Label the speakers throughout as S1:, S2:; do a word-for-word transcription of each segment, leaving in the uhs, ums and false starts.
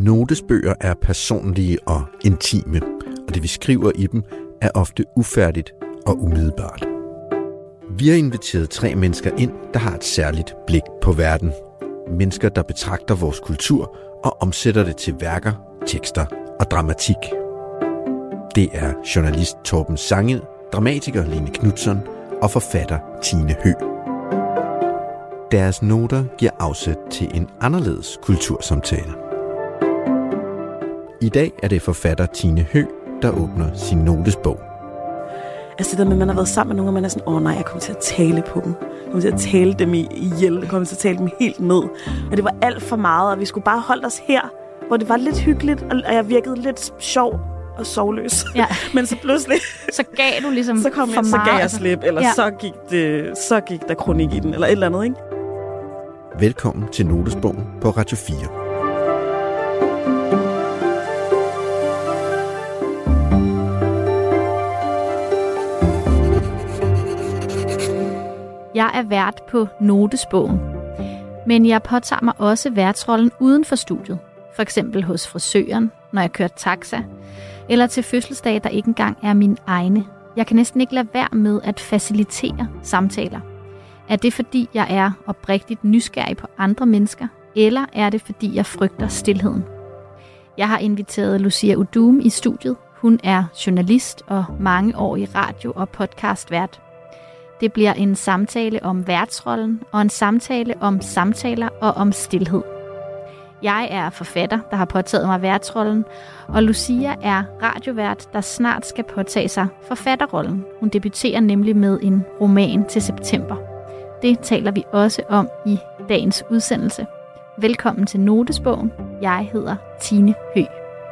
S1: Notesbøger er personlige og intime, og det vi skriver i dem er ofte ufærdigt og umiddelbart. Vi har inviteret tre mennesker ind, der har et særligt blik på verden. Mennesker, der betragter vores kultur og omsætter det til værker, tekster og dramatik. Det er journalist Torben Sange, dramatiker Line Knutzon og forfatter Tine Høegh. Deres noter giver afsæt til en anderledes kultursamtale. I dag er det forfatter Tine Høegh, der åbner sin notesbog.
S2: Altså det der med, at man har været sammen med nogen, og man er sådan, åh oh, nej, jeg kommer til at tale på dem. Jeg kommer til at tale dem ihjel. Jeg kommer til at tale dem helt ned. Og det var alt for meget, og vi skulle bare holde os her, hvor det var lidt hyggeligt, og jeg virkede lidt sjov og sovløs. Ja. Men så pludselig...
S3: så gav du ligesom
S2: så kom
S3: for
S2: jeg,
S3: meget.
S2: Så gav jeg slip, eller ja. så, gik det, så gik der kronik i den, eller et eller andet, ikke?
S1: Velkommen til Notesbogen på Radio fire.
S3: Jeg er vært på Notesbogen, men jeg påtager mig også værtsrollen uden for studiet. For eksempel hos frisøren, når jeg kører taxa, eller til fødselsdage, der ikke engang er mine egne. Jeg kan næsten ikke lade være med at facilitere samtaler. Er det fordi, jeg er oprigtigt nysgerrig på andre mennesker, eller er det fordi, jeg frygter stilheden? Jeg har inviteret Lucia Udoom i studiet. Hun er journalist og mangeårig radio- og podcastvært. Det bliver en samtale om værtsrollen og en samtale om samtaler og om stilhed. Jeg er forfatter, der har påtaget mig værtsrollen, og Lucia er radiovært, der snart skal påtage sig forfatterrollen. Hun debuterer nemlig med en roman til september. Det taler vi også om i dagens udsendelse. Velkommen til Notesbogen. Jeg hedder Tine Høegh.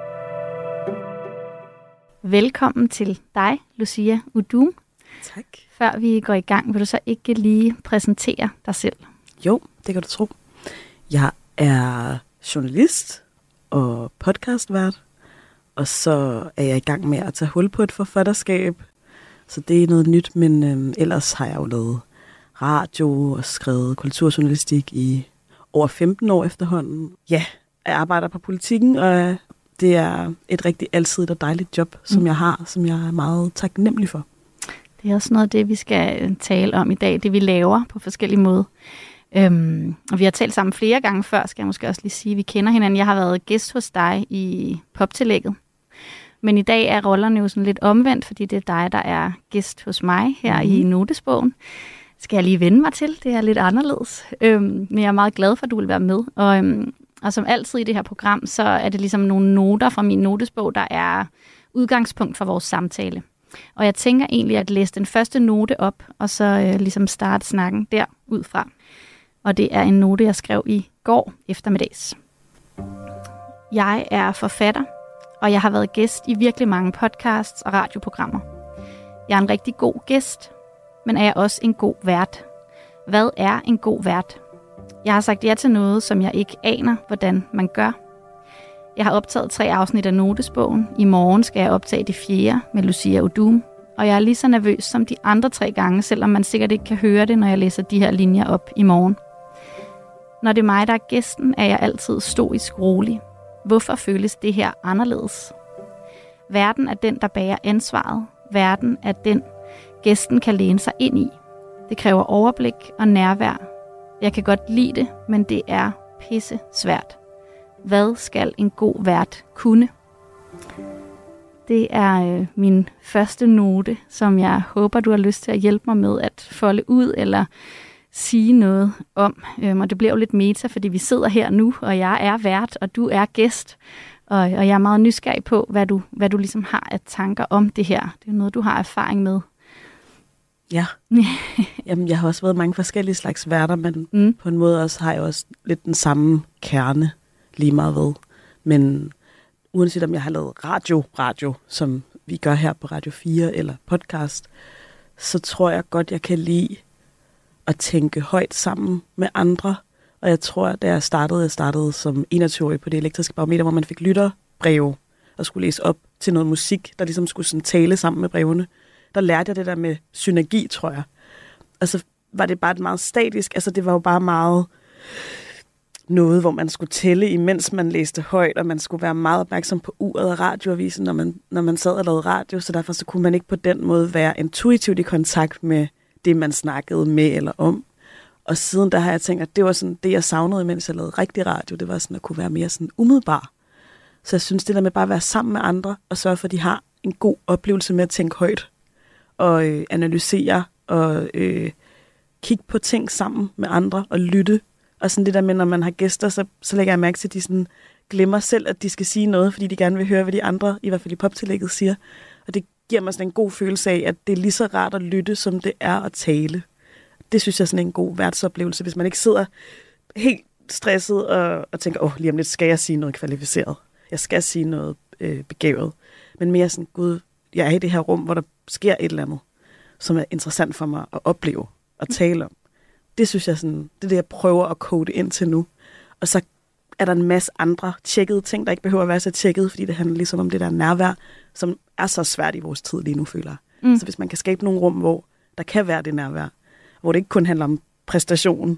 S3: Velkommen til dig, Lucia Udoom.
S2: Tak.
S3: Før vi går i gang, vil du så ikke lige præsentere dig selv?
S2: Jo, det kan du tro. Jeg er journalist og podcastvært, og så er jeg i gang med at tage hul på et forfatterskab. Så det er noget nyt, men øhm, ellers har jeg jo lavet radio og skrevet kulturjournalistik i over femten år efterhånden. Ja, jeg arbejder på Politikken, og det er et rigtig alsidigt og dejligt job, som mm. jeg har, som jeg er meget taknemmelig for.
S3: Det er også noget af det, vi skal tale om i dag, det vi laver på forskellige måder. Øhm, og vi har talt sammen flere gange før, skal jeg måske også lige sige. Vi kender hinanden. Jeg har været gæst hos dig i poptillægget. Men i dag er rollerne jo sådan lidt omvendt, fordi det er dig, der er gæst hos mig her mm. i Notesbogen. Skal jeg lige vende mig til. Det er lidt anderledes. Øhm, men jeg er meget glad for, at du vil være med. Og, øhm, og som altid i det her program, så er det ligesom nogle noter fra min notesbog, der er udgangspunkt for vores samtale. Og jeg tænker egentlig at læse den første note op, og så øh, ligesom starte snakken derudfra. Og det er en note, jeg skrev i går eftermiddags. Jeg er forfatter, og jeg har været gæst i virkelig mange podcasts og radioprogrammer. Jeg er en rigtig god gæst, men er jeg også en god vært? Hvad er en god vært? Jeg har sagt ja til noget, som jeg ikke aner, hvordan man gør. Jeg har optaget tre afsnit af Notesbogen. I morgen skal jeg optage det fjerde med Lucia Udoom. Og jeg er lige så nervøs som de andre tre gange, selvom man sikkert ikke kan høre det, når jeg læser de her linjer op i morgen. Når det er mig, der er gæsten, er jeg altid stoisk rolig. Hvorfor føles det her anderledes? Verden er den, der bærer ansvaret. Verden er den, gæsten kan læne sig ind i. Det kræver overblik og nærvær. Jeg kan godt lide det, men det er pisse svært. Hvad skal en god vært kunne? Det er øh, min første note, som jeg håber, du har lyst til at hjælpe mig med at folde ud eller sige noget om. Øhm, og det bliver jo lidt meta, fordi vi sidder her nu, og jeg er vært, og du er gæst. Og, og jeg er meget nysgerrig på, hvad du, hvad du ligesom har af tanker om det her. Det er noget, du har erfaring med.
S2: Ja. Jamen, jeg har også været mange forskellige slags værter, men mm. på en måde også har jeg også lidt den samme kerne lige meget ved. Men uanset om jeg har lavet radio, radio, som vi gør her på Radio fire eller podcast, så tror jeg godt, jeg kan lide at tænke højt sammen med andre. Og jeg tror, da jeg startede, jeg startede som enogtyve-årig på Det Elektriske Barometer, hvor man fik lytterbreve og skulle læse op til noget musik, der ligesom skulle sådan tale sammen med brevene. Der lærte jeg det der med synergi, tror jeg. Og så var det bare meget statisk. Altså, det var jo bare meget noget, hvor man skulle tælle, imens man læste højt, og man skulle være meget opmærksom på uret og radioavisen, når man, når man sad og lavede radio, så derfor så kunne man ikke på den måde være intuitivt i kontakt med det, man snakkede med eller om. Og siden der har jeg tænkt, at det var sådan det, jeg savnede, mens jeg lavede rigtig radio, det var sådan at kunne være mere sådan umiddelbar. Så jeg synes, det der med bare at være sammen med andre, og sørge for, at de har en god oplevelse med at tænke højt, og øh, analysere, og øh, kigge på ting sammen med andre, og lytte. Og sådan det der med, når man har gæster, så, så lægger jeg mærke til, at de sådan glemmer selv, at de skal sige noget, fordi de gerne vil høre, hvad de andre, i hvert fald i poptillægget, siger. Og det giver mig sådan en god følelse af, at det er lige så rart at lytte, som det er at tale. Det synes jeg er sådan en god værtsoplevelse, hvis man ikke sidder helt stresset og, og tænker, åh, lige om lidt skal jeg sige noget kvalificeret. Jeg skal sige noget øh, begavet. Men mere sådan, gud, jeg er i det her rum, hvor der sker et eller andet, som er interessant for mig at opleve og tale om. Det synes jeg sådan, det er det, jeg prøver at kode ind til nu. Og så er der en masse andre tjekkede ting, der ikke behøver at være så tjekket, fordi det handler ligesom om det der nærvær, som er så svært i vores tid lige nu, føler jeg. Mm. Så hvis man kan skabe nogle rum, hvor der kan være det nærvær, hvor det ikke kun handler om præstationen,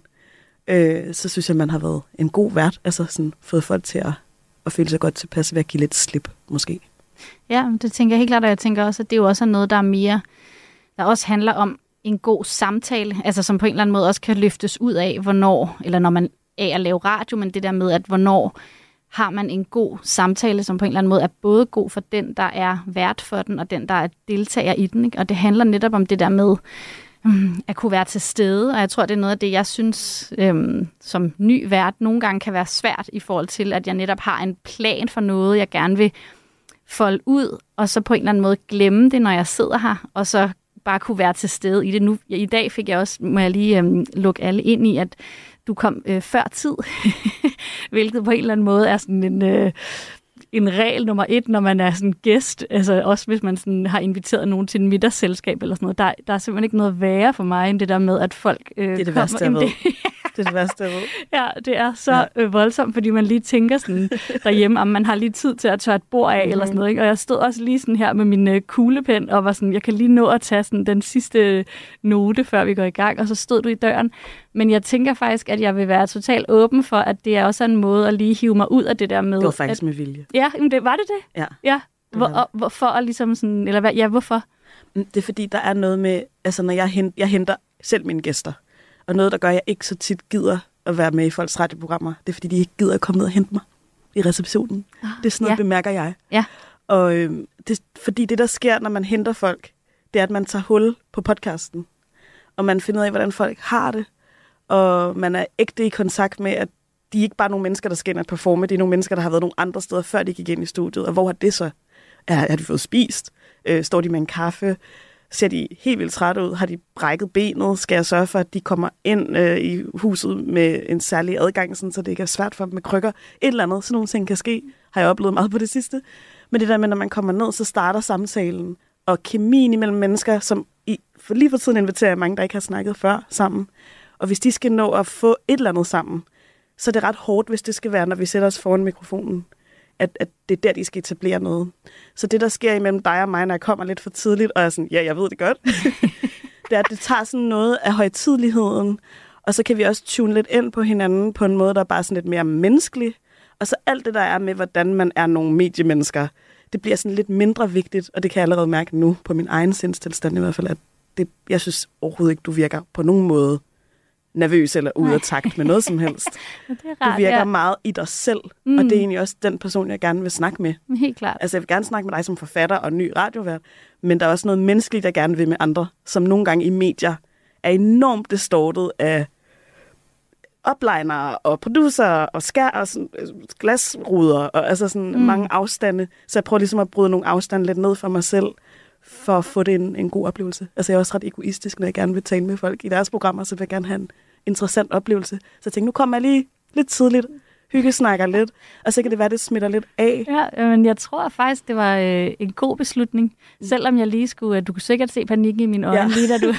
S2: øh, så synes jeg, man har været en god vært, altså sådan fået folk til at, at føle sig godt tilpas ved at give lidt slip, måske.
S3: Ja, det tænker jeg helt klart, og jeg tænker også, at det er jo også noget, der er mere, der også handler om en god samtale, altså som på en eller anden måde også kan løftes ud af, hvornår, eller når man er at lave radio, men det der med, at hvornår har man en god samtale, som på en eller anden måde er både god for den, der er vært for den, og den, der er deltager i den. Ikke? Og det handler netop om det der med um, at kunne være til stede, og jeg tror, det er noget af det, jeg synes, øhm, som ny vært, nogle gange kan være svært i forhold til, at jeg netop har en plan for noget, jeg gerne vil folde ud, og så på en eller anden måde glemme det, når jeg sidder her, og så bare kunne være til stede i det. Nu, I dag fik jeg også, må jeg lige øhm, lukke alle ind i, at du kom øh, før tid, hvilket på en eller anden måde er sådan en, øh, en regel nummer et, når man er sådan gæst, altså også hvis man sådan har inviteret nogen til en middagsselskab eller sådan noget. Der, der er simpelthen ikke noget værre for mig, end det der med, at folk øh,
S2: det er det værste, jeg ved. Det er det værste, jeg ved.
S3: Ja, det er så ja. øh, voldsomt, fordi man lige tænker sådan derhjemme, om man har lige tid til at tørre et bord af, mm-hmm. eller sådan noget. Ikke? Og jeg stod også lige sådan her med min øh, kuglepen, og var sådan, jeg kan lige nå at tage sådan den sidste note, før vi går i gang, og så stod du i døren. Men jeg tænker faktisk, at jeg vil være totalt åben for, at det er også en måde at lige hive mig ud af det der med.
S2: Det var faktisk
S3: at,
S2: med vilje.
S3: Ja, men det, var det det?
S2: Ja.
S3: Ja. Hvor, og, hvorfor at ligesom sådan, eller hvad, ja, hvorfor?
S2: Det er fordi, der er noget med, altså når jeg henter, jeg henter selv mine gæster, og noget, der gør, at jeg ikke så tit gider at være med i folks radioprogrammer, det er fordi, de ikke gider at komme ned og hente mig i receptionen. Ah, det er sådan noget, ja. bemærker jeg.
S3: Ja.
S2: Og øh, det, fordi det, der sker, når man henter folk, det er, at man tager hul på podcasten, og man finder ud af, hvordan folk har det, og man er ægte i kontakt med, at de er ikke bare nogle mennesker, der skal ind og performe, det er nogle mennesker, der har været nogle andre steder, før de gik ind i studiet. Og hvor har det så? Er, har de fået spist? Øh, står de med en kaffe? Ser de helt vildt trætte ud? Har de brækket benet? Skal jeg sørge for, at de kommer ind øh, i huset med en særlig adgang, sådan, så det ikke er svært for dem med krykker? Et eller andet, sådan nogle ting kan ske, har jeg oplevet meget på det sidste. Men det der med, når man kommer ned, så starter samtalen. Og kemien imellem mennesker, som i, for lige for tiden inviterer mange, der ikke har snakket før, sammen. Og hvis de skal nå at få et eller andet sammen, så er det ret hårdt, hvis det skal være, når vi sætter os foran mikrofonen, at, at det er der, de skal etablere noget. Så det, der sker imellem dig og mig, når jeg kommer lidt for tidligt, og jeg er sådan, ja, jeg ved det godt, det er, at det tager sådan noget af højtideligheden, og så kan vi også tune lidt ind på hinanden på en måde, der er bare sådan lidt mere menneskelig. Og så alt det, der er med, hvordan man er nogle mediemennesker, det bliver sådan lidt mindre vigtigt, og det kan jeg allerede mærke nu på min egen sindstilstand i hvert fald, at det, jeg synes overhovedet ikke, du virker på nogen måde nervøs eller ude af takt med noget som helst.
S3: Det er rart,
S2: du virker
S3: ja.
S2: meget i dig selv,
S3: mm.
S2: og det er egentlig også den person, jeg gerne vil snakke med.
S3: Helt klart.
S2: Altså, jeg vil gerne snakke med dig som forfatter og ny radiovært, men der er også noget menneskeligt, jeg gerne vil med andre, som nogle gange i medier er enormt distortet af oplinere og producer og skær og sådan, glasruder og altså sådan mm. mange afstande. Så jeg prøver ligesom at bryde nogle afstande lidt ned for mig selv, for at få det en, en god oplevelse. Altså jeg er også ret egoistisk, når jeg gerne vil tale med folk i deres programmer, så vil jeg gerne have en interessant oplevelse. Så jeg tænkte, nu kommer jeg lige lidt tidligt, hyggesnakker lidt, og så kan det være, det smitter lidt af.
S3: Ja, men jeg tror faktisk, det var øh, en god beslutning. Selvom jeg lige skulle, du kunne sikkert se panikken i mine øjne, ja. lige da du...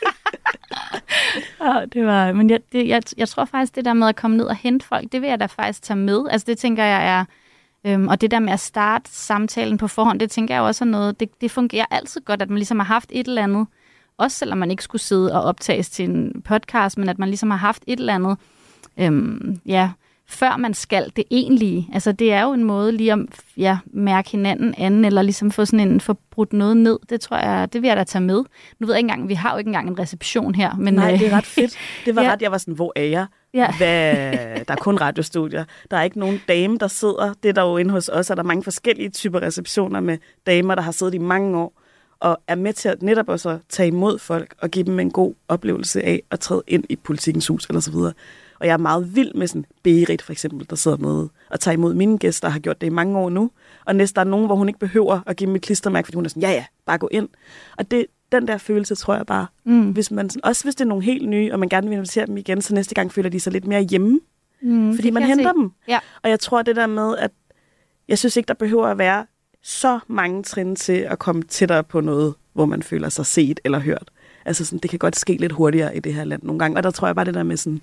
S3: ja, det var, men jeg, det, jeg, jeg tror faktisk, det der med at komme ned og hente folk, det vil jeg da faktisk tage med. Altså det tænker jeg er... Øhm, og det der med at starte samtalen på forhånd, det tænker jeg også er noget, det, det fungerer altid godt, at man ligesom har haft et eller andet, også selvom man ikke skulle sidde og optages til en podcast, men at man ligesom har haft et eller andet, øhm, ja, før man skal det egentlige. Altså det er jo en måde lige at ja, mærke hinanden anden, eller ligesom få sådan en, få brudt noget ned. Det tror jeg, det vil jeg da tage med. Nu ved jeg ikke engang, vi har jo ikke engang en reception her. Men,
S2: nej, det er ret fedt. Det var
S3: ja.
S2: ret, jeg var sådan, hvor er jeg?
S3: Ja.
S2: Hvad? Der er kun radiostudier. Der er ikke nogen dame, der sidder. Det er der jo inde hos os, og der er mange forskellige typer receptioner med damer, der har siddet i mange år, og er med til at netop også tage imod folk, og give dem en god oplevelse af at træde ind i Politikens Hus, eller så videre. Og jeg er meget vild med sådan Berit, for eksempel, der sidder med og tager imod mine gæster, og har gjort det i mange år nu. Og næsten der er nogen, hvor hun ikke behøver at give mit klistermærke, fordi hun er sådan, ja ja, bare gå ind. Og det, den der følelse, tror jeg bare, mm. hvis man, også hvis det er nogle helt nye, og man gerne vil invitere dem igen, så næste gang føler de sig lidt mere hjemme. Mm, fordi man henter se. dem.
S3: Ja.
S2: Og jeg tror det der med, at jeg synes ikke, der behøver at være så mange trin til at komme tættere på noget, hvor man føler sig set eller hørt. Altså sådan, det kan godt ske lidt hurtigere i det her land nogle gange. Og der tror jeg bare det der med sådan,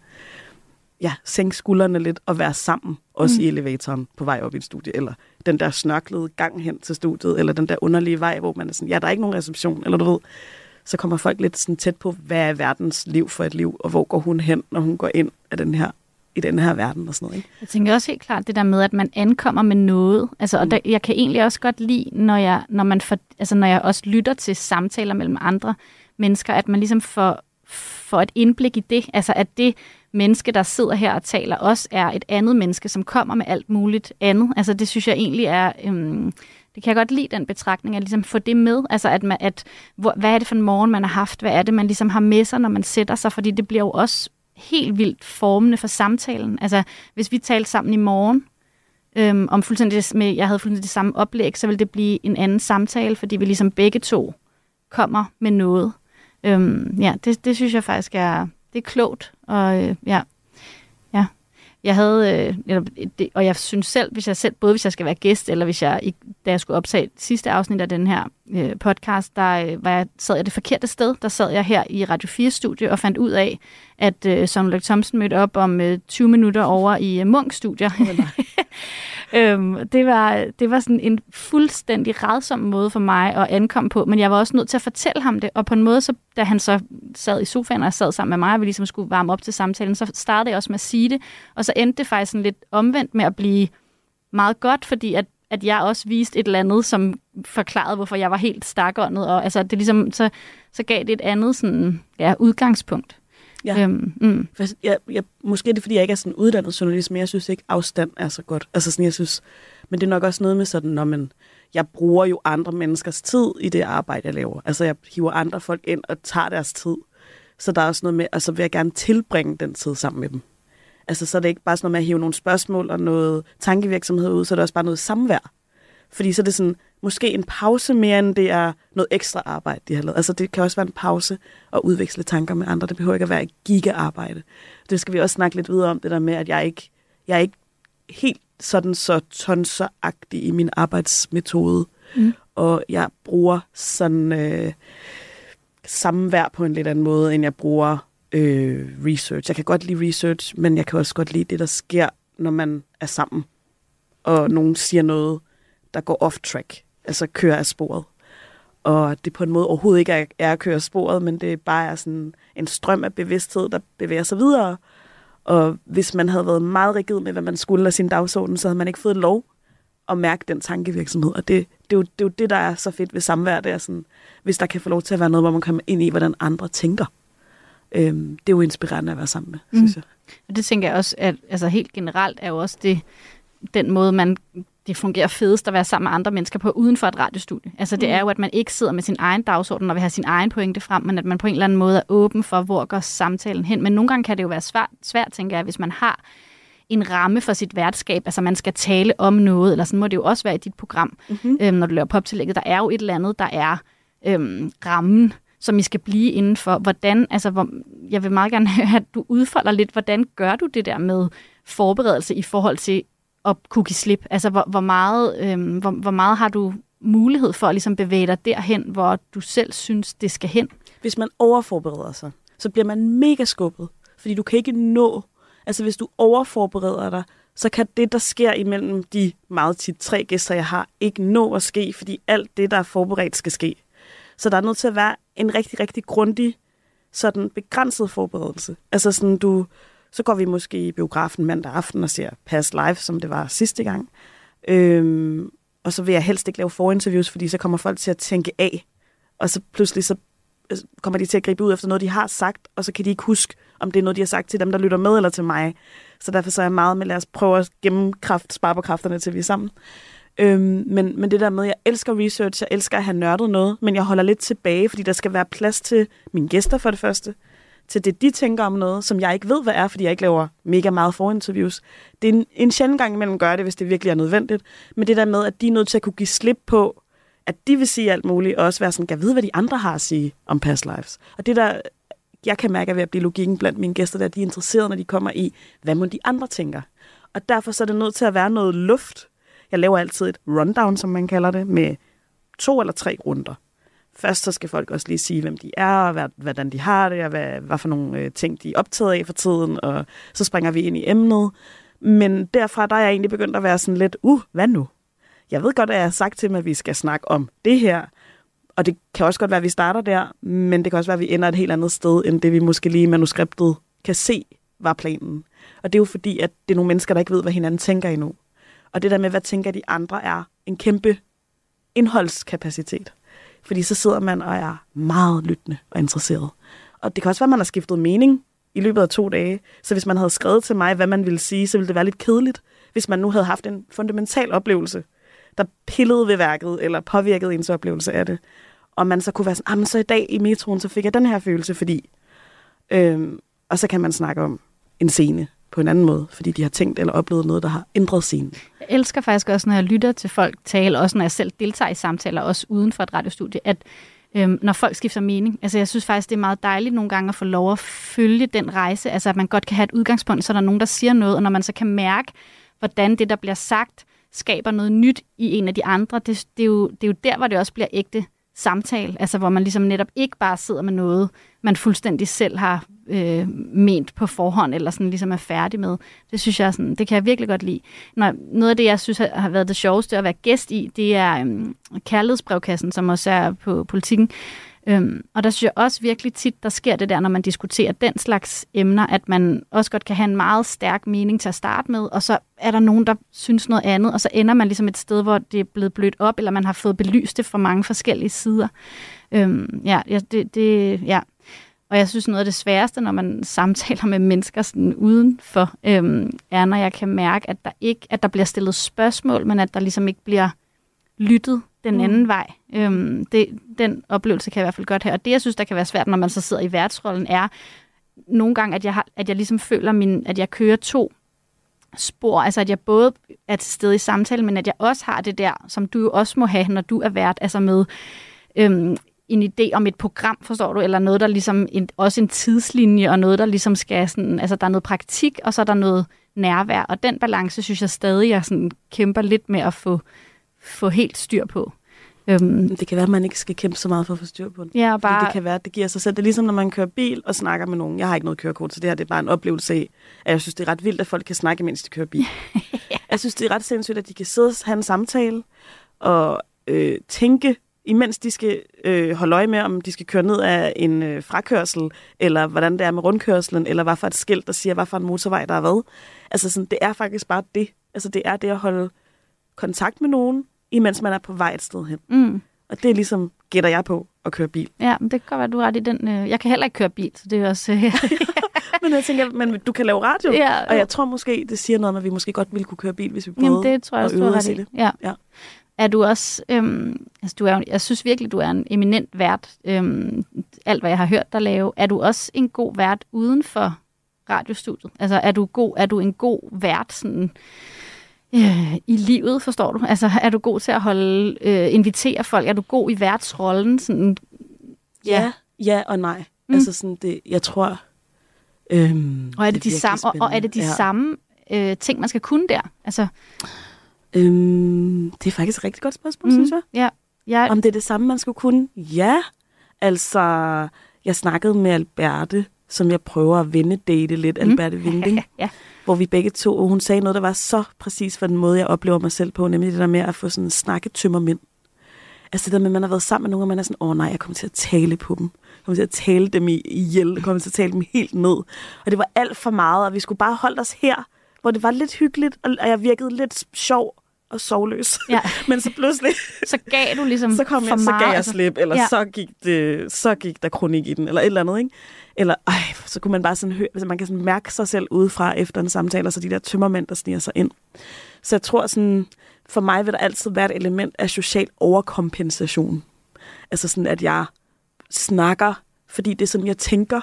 S2: ja, sænke skuldrene lidt og være sammen, også mm. i elevatoren på vej op i et studie, eller den der snørklede gang hen til studiet, eller den der underlige vej, hvor man er sådan, ja, der er ikke nogen reception, eller du ved, så kommer folk lidt sådan tæt på, hvad er verdens liv for et liv, og hvor går hun hen, når hun går ind af den her, i den her verden og sådan noget, ikke?
S3: Jeg tænker også helt klart det der med, at man ankommer med noget, altså, mm. og der, jeg kan egentlig også godt lide, når jeg, når man for, altså, når jeg også lytter til samtaler mellem andre mennesker, at man ligesom får, får et indblik i det, altså at det menneske, der sidder her og taler, også er et andet menneske, som kommer med alt muligt andet. Altså det synes jeg egentlig er, øhm, det kan jeg godt lide, den betragtning, at ligesom få det med, altså at, man, at hvor, hvad er det for en morgen, man har haft, hvad er det, man ligesom har med sig, når man sætter sig, fordi det bliver jo også helt vildt formende for samtalen. Altså hvis vi talte sammen i morgen, øhm, om fuldstændig med, jeg havde fuldstændig det samme oplæg, så ville det blive en anden samtale, fordi vi ligesom begge to kommer med noget. Øhm, ja, det, det synes jeg faktisk er, det er klogt, og øh, ja, ja, jeg havde, øh, det, og jeg synes selv, hvis jeg selv, både hvis jeg skal være gæst, eller hvis jeg, da jeg skulle optage sidste afsnit af den her øh, podcast, der øh, var jeg, sad jeg det forkerte sted, der sad jeg her i Radio fire-studie og fandt ud af, at øh, Søren Ulrik Thomsen mødte op om øh, tyve minutter over i øh, Munch-studier. øhm, det, var, det var sådan en fuldstændig rædsom måde for mig at ankomme på, men jeg var også nødt til at fortælle ham det, og på en måde, så, da han så sad i sofaen og sad sammen med mig, og vi ligesom skulle varme op til samtalen, så startede jeg også med at sige det, og så endte det faktisk sådan lidt omvendt med at blive meget godt, fordi at, at jeg også viste et eller andet, som forklarede, hvorfor jeg var helt stakåndet, og altså, det ligesom, så, så gav det et andet sådan, ja, udgangspunkt.
S2: Ja. Øhm, mm. jeg, jeg, måske er det, fordi jeg ikke er sådan uddannet journalist, men jeg synes ikke, afstand er så godt. Altså sådan, jeg synes, men det er nok også noget med sådan, når man, jeg bruger jo andre menneskers tid i det arbejde, jeg laver. Altså jeg hiver andre folk ind og tager deres tid. Så der er også noget med, altså vil jeg gerne tilbringe den tid sammen med dem. Altså så er det ikke bare sådan noget med at hive nogle spørgsmål og noget tankevirksomhed ud, så er det også bare noget samvær. Fordi så er det sådan, måske en pause mere, end det er noget ekstra arbejde, de har lavet. Altså det kan også være en pause at udveksle tanker med andre. Det behøver ikke at være et gigaarbejde. Det skal vi også snakke lidt videre om, det der med, at jeg ikke, jeg er ikke helt sådan så tonseragtig i min arbejdsmetode. Mm. Og jeg bruger sådan øh, samvær på en lidt anden måde, end jeg bruger øh, research. Jeg kan godt lide research, men jeg kan også godt lide det, der sker, når man er sammen. Og nogen siger noget, der går off-track, altså kører af sporet. Og det på en måde overhovedet ikke er, er at køre af sporet, men det bare er sådan en strøm af bevidsthed, der bevæger sig videre. Og hvis man havde været meget rigid med, hvad man skulle af sin dagsorden, så havde man ikke fået lov at mærke den tankevirksomhed. Og det, det, er, jo, det er jo det, der er så fedt ved samvær. Det er sådan, hvis der kan få lov til at være noget, hvor man kommer ind i, hvordan andre tænker. Øhm, det er jo inspirerende at være sammen med, mm. synes jeg.
S3: Og det tænker jeg også, at altså helt generelt er jo også det, den måde, man det fungerer fedest at være sammen med andre mennesker på uden for et radiostudie. Altså det er jo, at man ikke sidder med sin egen dagsorden og vil have sin egen pointe frem, men at man på en eller anden måde er åben for, hvor går samtalen hen. Men nogle gange kan det jo være svært, svært tænker jeg, hvis man har en ramme for sit værtskab, altså man skal tale om noget, eller sådan må det jo også være i dit program, mm-hmm. øhm, når du laver poptillægget. Der er jo et eller andet, der er øhm, rammen, som I skal blive inden for. Hvordan, altså, hvor, jeg vil meget gerne høre, at du udfolder lidt, hvordan gør du det der med forberedelse i forhold til at kunne give slip? Altså, hvor, hvor, meget, øhm, hvor, hvor meget har du mulighed for at ligesom bevæge dig derhen, hvor du selv synes, det skal hen?
S2: Hvis man overforbereder sig, så bliver man mega skubbet, fordi du kan ikke nå. Altså, hvis du overforbereder dig, så kan det, der sker imellem de meget tit tre gæster, jeg har, ikke nå at ske, fordi alt det, der er forberedt, skal ske. Så der er nødt til at være en rigtig, rigtig grundig, sådan begrænset forberedelse. Altså sådan, du, Så går vi måske i biografen mandag aften og ser Past Live, som det var sidste gang. Øhm, og så vil jeg helst ikke lave forinterviews, fordi så kommer folk til at tænke af, og så pludselig så kommer de til at gribe ud efter noget, de har sagt, og så kan de ikke huske, om det er noget, de har sagt til dem, der lytter med, eller til mig. Så derfor så er jeg meget med, lad os prøve at gemme kraft, spare på kræfterne, til vi er sammen. Øhm, men, men det der med, jeg elsker research, jeg elsker at have nørdet noget, men jeg holder lidt tilbage, fordi der skal være plads til mine gæster for det første, til det, de tænker om noget, som jeg ikke ved, hvad er, fordi jeg ikke laver mega meget forinterviews. Det er en, en sjældent gang imellem gør det, hvis det virkelig er nødvendigt, men det der med, at de er nødt til at kunne give slip på, at de vil sige alt muligt, og også være sådan, kan vide, hvad de andre har at sige om past lives. Og det der, jeg kan mærke ved at blive logikken blandt mine gæster, der de er interesserede, når de kommer i, hvad må de andre tænker. Og derfor så er det nødt til at være noget luft. Jeg laver altid et rundown, som man kalder det, med to eller tre runder. Først så skal folk også lige sige, hvem de er, og hvad, hvordan de har det, og hvad, hvad for nogle øh, ting, de er optaget af for tiden, og så springer vi ind i emnet. Men derfra, der er jeg egentlig begyndt at være sådan lidt, uh, hvad nu? Jeg ved godt, at jeg har sagt til dem, at vi skal snakke om det her, og det kan også godt være, at vi starter der, men det kan også være, at vi ender et helt andet sted, end det vi måske lige i manuskriptet kan se, var planen. Og det er jo fordi, at det er nogle mennesker, der ikke ved, hvad hinanden tænker endnu. Og det der med, hvad tænker de andre, er en kæmpe indholdskapacitet. Fordi så sidder man og er meget lyttende og interesseret. Og det kan også være, at man har skiftet mening i løbet af to dage. Så hvis man havde skrevet til mig, hvad man ville sige, så ville det være lidt kedeligt, hvis man nu havde haft en fundamental oplevelse, der pillede ved værket, eller påvirkede ens oplevelse af det. Og man så kunne være sådan, ah, men så i dag i metroen, så fik jeg den her følelse, fordi... Øhm, og så kan man snakke om en scene på en anden måde, fordi de har tænkt eller oplevet noget, der har ændret scenen.
S3: Jeg elsker faktisk også, når jeg lytter til folk tale, også når jeg selv deltager i samtaler, også uden for et radiostudie, at øhm, når folk skifter mening, altså jeg synes faktisk, det er meget dejligt nogle gange at få lov at følge den rejse, altså at man godt kan have et udgangspunkt, så der er nogen, der siger noget, og når man så kan mærke, hvordan det, der bliver sagt, skaber noget nyt i en af de andre, det, det, er, jo, det er jo der, hvor det også bliver ægte samtale, altså hvor man ligesom netop ikke bare sidder med noget, man fuldstændig selv har øh, ment på forhånd, eller sådan ligesom er færdig med. Det synes jeg sådan, det kan jeg virkelig godt lide. Når, noget af det, jeg synes har været det sjoveste at være gæst i, det er øhm, Kærlighedsbrevkassen, som også er på Politikken. Øhm, og der synes jeg også virkelig tit, der sker det der, når man diskuterer den slags emner, at man også godt kan have en meget stærk mening til at starte med, og så er der nogen, der synes noget andet, og så ender man ligesom et sted, hvor det er blevet blødt op, eller man har fået belyst det fra mange forskellige sider. Øhm, ja, det, det, ja. Og jeg synes, noget af det sværeste, når man samtaler med mennesker sådan udenfor, øhm, er, når jeg kan mærke, at der ikke, at der bliver stillet spørgsmål, men at der ligesom ikke bliver lyttet den anden mm. vej. Øhm, det, den oplevelse kan jeg i hvert fald godt have. Og det, jeg synes, der kan være svært, når man så sidder i værtsrollen, er nogle gange, at jeg, har, at jeg ligesom føler, min, at jeg kører to spor. Altså, at jeg både er til stede i samtalen, men at jeg også har det der, som du jo også må have, når du er vært, altså med øhm, en idé om et program, forstår du, eller noget, der ligesom, en, også en tidslinje, og noget, der ligesom skal sådan, altså der er noget praktik, og så er der noget nærvær. Og den balance, synes jeg stadig, jeg sådan kæmper lidt med at få få helt styr på. Um,
S2: det kan være, at man ikke skal kæmpe så meget for at få styr på det.
S3: Ja, bare...
S2: det kan være, at det giver sig selv. Det er ligesom, når man kører bil og snakker med nogen. Jeg har ikke noget kørekort, så det her det er bare en oplevelse af, at jeg synes, det er ret vildt, at folk kan snakke, mens de kører bil. ja. Jeg synes, det er ret sindssygt, at de kan sidde og have en samtale og øh, tænke, imens de skal øh, holde øje med, om de skal køre ned af en øh, frakørsel, eller hvordan det er med rundkørslen, eller hvad for et skilt, der siger, hvad for en motorvej, der er hvad. Altså, sådan, det er faktisk bare det. Altså, det er det at holde kontakt med nogen, imens man er på vej et sted hen. Mm. Og det er ligesom, gætter jeg på, at køre bil.
S3: Ja, men det kan godt være, du er ret i den. Øh... Jeg kan heller ikke køre bil, så det er også... Øh...
S2: men jeg tænker, men du kan lave radio,
S3: ja,
S2: og jeg tror måske, det siger noget om, at vi måske godt ville kunne køre bil, hvis vi prøvede.
S3: Jamen, det tror jeg også, du er ret i. Ja. Ja. Er du også... Øhm, altså, du er, jeg synes virkelig, du er en eminent vært. Øhm, alt, hvad jeg har hørt dig lave. Er du også en god vært uden for radiostudiet? Altså, er du, god, er du en god vært sådan... Øh, i livet, forstår du? Altså, er du god til at holde, øh, invitere folk? Er du god i værtsrollen? Sådan,
S2: ja. ja, ja og nej. Mm. Altså sådan det, jeg tror. Øhm,
S3: og er det, det de samme? Og, og er det de ja. samme øh, ting, man skal kunne der? Altså,
S2: øhm, det er faktisk et rigtig godt spørgsmål, mm. synes jeg.
S3: Ja. Jeg.
S2: Om det er det samme, man skulle kunne? Ja. Altså, jeg snakkede med Alberte, som jeg prøver at vende-date lidt, mm. Alberte Winding. ja. Hvor vi begge to, og hun sagde noget, der var så præcis for den måde, jeg oplever mig selv på, nemlig det der med at få sådan en snakketømmermænd. Altså det der med, at man har været sammen med nogen, og man er sådan, åh nej, jeg kommer til at tale på dem. Jeg kommer til at tale dem ihjel. Jeg kommer til at tale dem helt ned. Og det var alt for meget, og vi skulle bare holde os her, hvor det var lidt hyggeligt, og jeg virkede lidt sjov og sovløs. Ja. Men så pludselig...
S3: så gav du ligesom
S2: så kom jeg,
S3: for
S2: så
S3: meget.
S2: gav jeg slip, eller
S3: ja.
S2: så, gik det, så gik der kronik i den, eller et eller andet, ikke? Eller, ej, så kunne man bare sådan høre, altså man kan sådan mærke sig selv udefra efter en samtale, og så de der tømmermænd, der sniger sig ind. Så jeg tror sådan, for mig vil der altid være et element af social overkompensation. Altså sådan, at jeg snakker, fordi det er sådan, jeg tænker,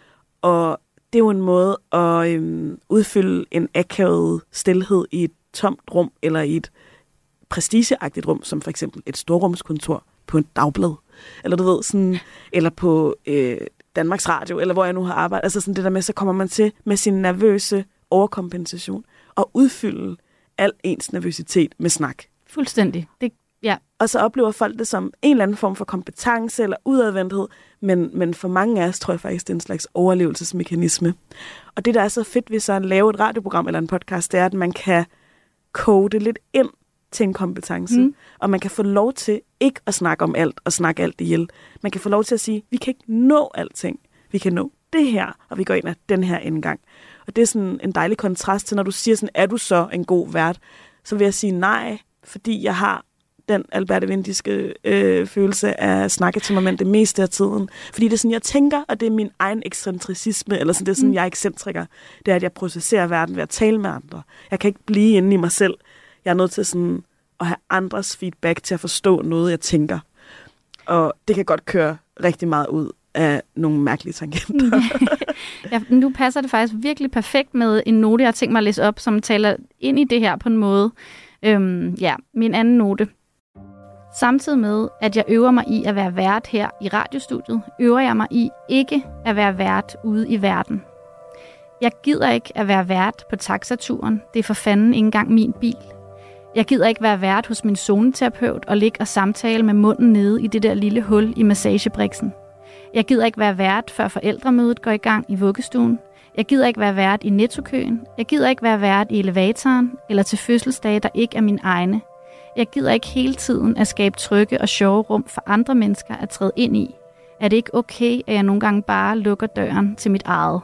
S2: og det er jo en måde at øhm, udfylde en akavet stilhed i et tomt rum, eller i et prestigeagtigt rum, som for eksempel et storrumskontor på et dagblad, eller du ved, sådan, eller på øh, Danmarks Radio, eller hvor jeg nu har arbejdet. Altså sådan det der med, så kommer man til med sin nervøse overkompensation og udfylde al ens nervøsitet med snak.
S3: Fuldstændig. Det, ja.
S2: Og så oplever folk det som en eller anden form for kompetence eller udadvendthed, men, men for mange af os tror jeg faktisk, det er en slags overlevelsesmekanisme. Og det, der er så fedt ved så at lave et radioprogram eller en podcast, det er, at man kan kode lidt ind til en kompetence, mm. og man kan få lov til ikke at snakke om alt og snakke alt ihjel. Man kan få lov til at sige, vi kan ikke nå alting. Vi kan nå det her, og vi går ind af den her indgang. Og det er sådan en dejlig kontrast til, når du siger sådan, er du så en god vært? Så vil jeg sige nej, fordi jeg har den albertevindiske øh, følelse af snakketimmermænd det meste af tiden. Fordi det er sådan, jeg tænker, og det er min egen ekscentricisme, eller sådan, det er sådan, mm. jeg er ekscentriker. Det er, at jeg processerer verden ved at tale med andre. Jeg kan ikke blive inde i mig selv. Jeg er nødt til sådan at have andres feedback til at forstå noget, jeg tænker. Og det kan godt køre rigtig meget ud af nogle mærkelige tangenter.
S3: Ja, nu passer det faktisk virkelig perfekt med en note, jeg har tænkt mig at læse op, som taler ind i det her på en måde. Øhm, ja, min anden note. Samtidig med, at jeg øver mig i at være vært her i radiostudiet, øver jeg mig i ikke at være vært ude i verden. Jeg gider ikke at være vært på taxaturen. Det er for fanden ikke engang min bil. Jeg gider ikke være vært hos min zoneterapeut og ligge og samtale med munden nede i det der lille hul i massagebriksen. Jeg gider ikke være vært, før forældremødet går i gang i vuggestuen. Jeg gider ikke være vært i nettokøen. Jeg gider ikke være vært i elevatoren eller til fødselsdage, der ikke er min egne. Jeg gider ikke hele tiden at skabe trygge og sjove rum for andre mennesker at træde ind i. Er det ikke okay, at jeg nogle gange bare lukker døren til mit eget?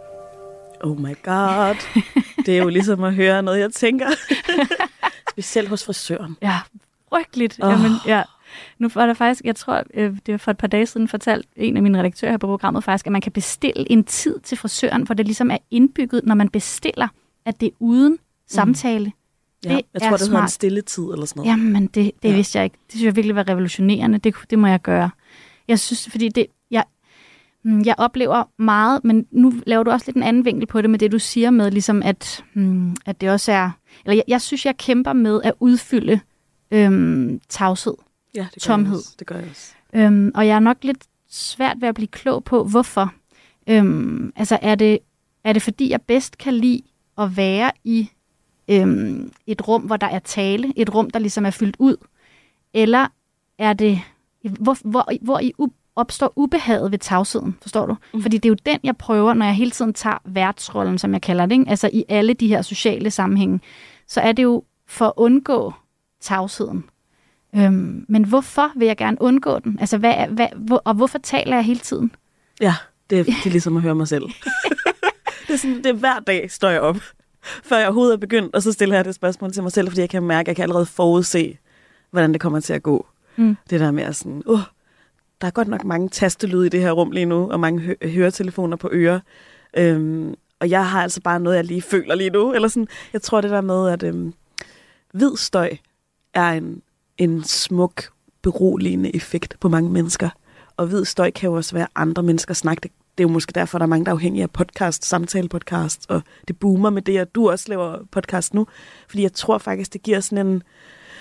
S2: Oh my god. Det er jo ligesom at høre noget, jeg tænker. Specielt hos frisøren.
S3: Ja, frygteligt.
S2: Oh.
S3: Jamen, ja. Nu var der faktisk, jeg tror, det var for et par dage siden, fortalt en af mine redaktører her på programmet faktisk, at man kan bestille en tid til frisøren, hvor det ligesom er indbygget, når man bestiller, at det er uden samtale. Mm.
S2: Ja,
S3: det
S2: jeg tror, det hedder en stilletid eller sådan noget.
S3: Jamen, det, det
S2: ja.
S3: vidste jeg ikke. Det synes jeg virkelig var revolutionerende. Det, det må jeg gøre. Jeg synes, fordi det, jeg, jeg oplever meget, men nu laver du også lidt en anden vinkel på det med det, du siger med, ligesom at, at det også er... Eller jeg, jeg synes, jeg kæmper med at udfylde øhm, tavshed.
S2: Ja, det gør
S3: tomhed.
S2: Jeg også. Det gør jeg også.
S3: Øhm, og jeg er nok lidt svært ved at blive klog på, hvorfor. Øhm, altså, er det, er det fordi, jeg bedst kan lide at være i øhm, et rum, hvor der er tale, et rum, der ligesom er fyldt ud? Eller er det, hvor, hvor, hvor I opstår ubehaget ved tavsheden, forstår du? Mm. Fordi det er jo den, jeg prøver, når jeg hele tiden tager værtsrollen, som jeg kalder det, ikke? Altså i alle de her sociale sammenhænge, så er det jo for at undgå tavsheden. Øhm, men hvorfor vil jeg gerne undgå den? Altså, hvad, hvad, hvor, og hvorfor taler jeg hele tiden?
S2: Ja, det er, det er ligesom at høre mig selv. det, er sådan, det er hver dag, står jeg op, før jeg overhovedet er begyndt, og så stiller jeg det spørgsmål til mig selv, fordi jeg kan mærke, at jeg kan allerede forudse, hvordan det kommer til at gå. Mm. Det der med at sådan, uh, der er godt nok mange tastelyde i det her rum lige nu, og mange hø- høretelefoner på ører. Øhm, og jeg har altså bare noget, jeg lige føler lige nu. Eller sådan, jeg tror det der med, at øhm, hvid støj er en en smuk, beroligende effekt på mange mennesker. Og hvid støj kan jo også være andre menneskers snak. Det, det er jo måske derfor, der er mange, der er afhængige af podcast, samtale-podcast, og det boomer med det, at du også laver podcast nu. Fordi jeg tror faktisk, det giver sådan en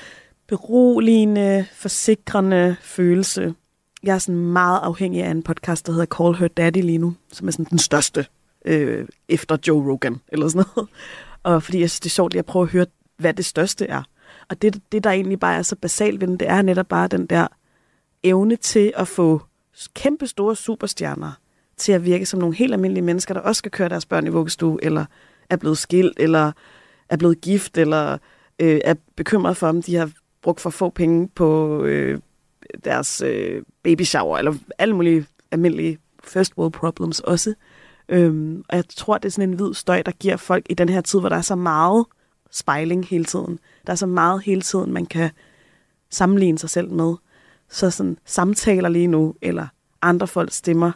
S2: beroligende, forsikrende følelse. Jeg er sådan meget afhængig af en podcast, der hedder Call Her Daddy lige nu, som er sådan den største øh, efter Joe Rogan, eller sådan noget. Og fordi jeg synes, det er sjovt, at jeg prøver at høre, hvad det største er. Og det, det, der egentlig bare er så basalt ved den, det er netop bare den der evne til at få kæmpe store superstjerner til at virke som nogle helt almindelige mennesker, der også skal køre deres børn i vuggestue, eller er blevet skilt, eller er blevet gift, eller øh, er bekymret for, om de har brugt for få penge på øh, deres øh, baby shower, eller alle mulige almindelige first world problems også. Øhm, og jeg tror, det er sådan en hvid støj, der giver folk i den her tid, hvor der er så meget spejling hele tiden. Der er så meget hele tiden, man kan sammenligne sig selv med. Så sådan samtaler lige nu, eller andre folks stemmer,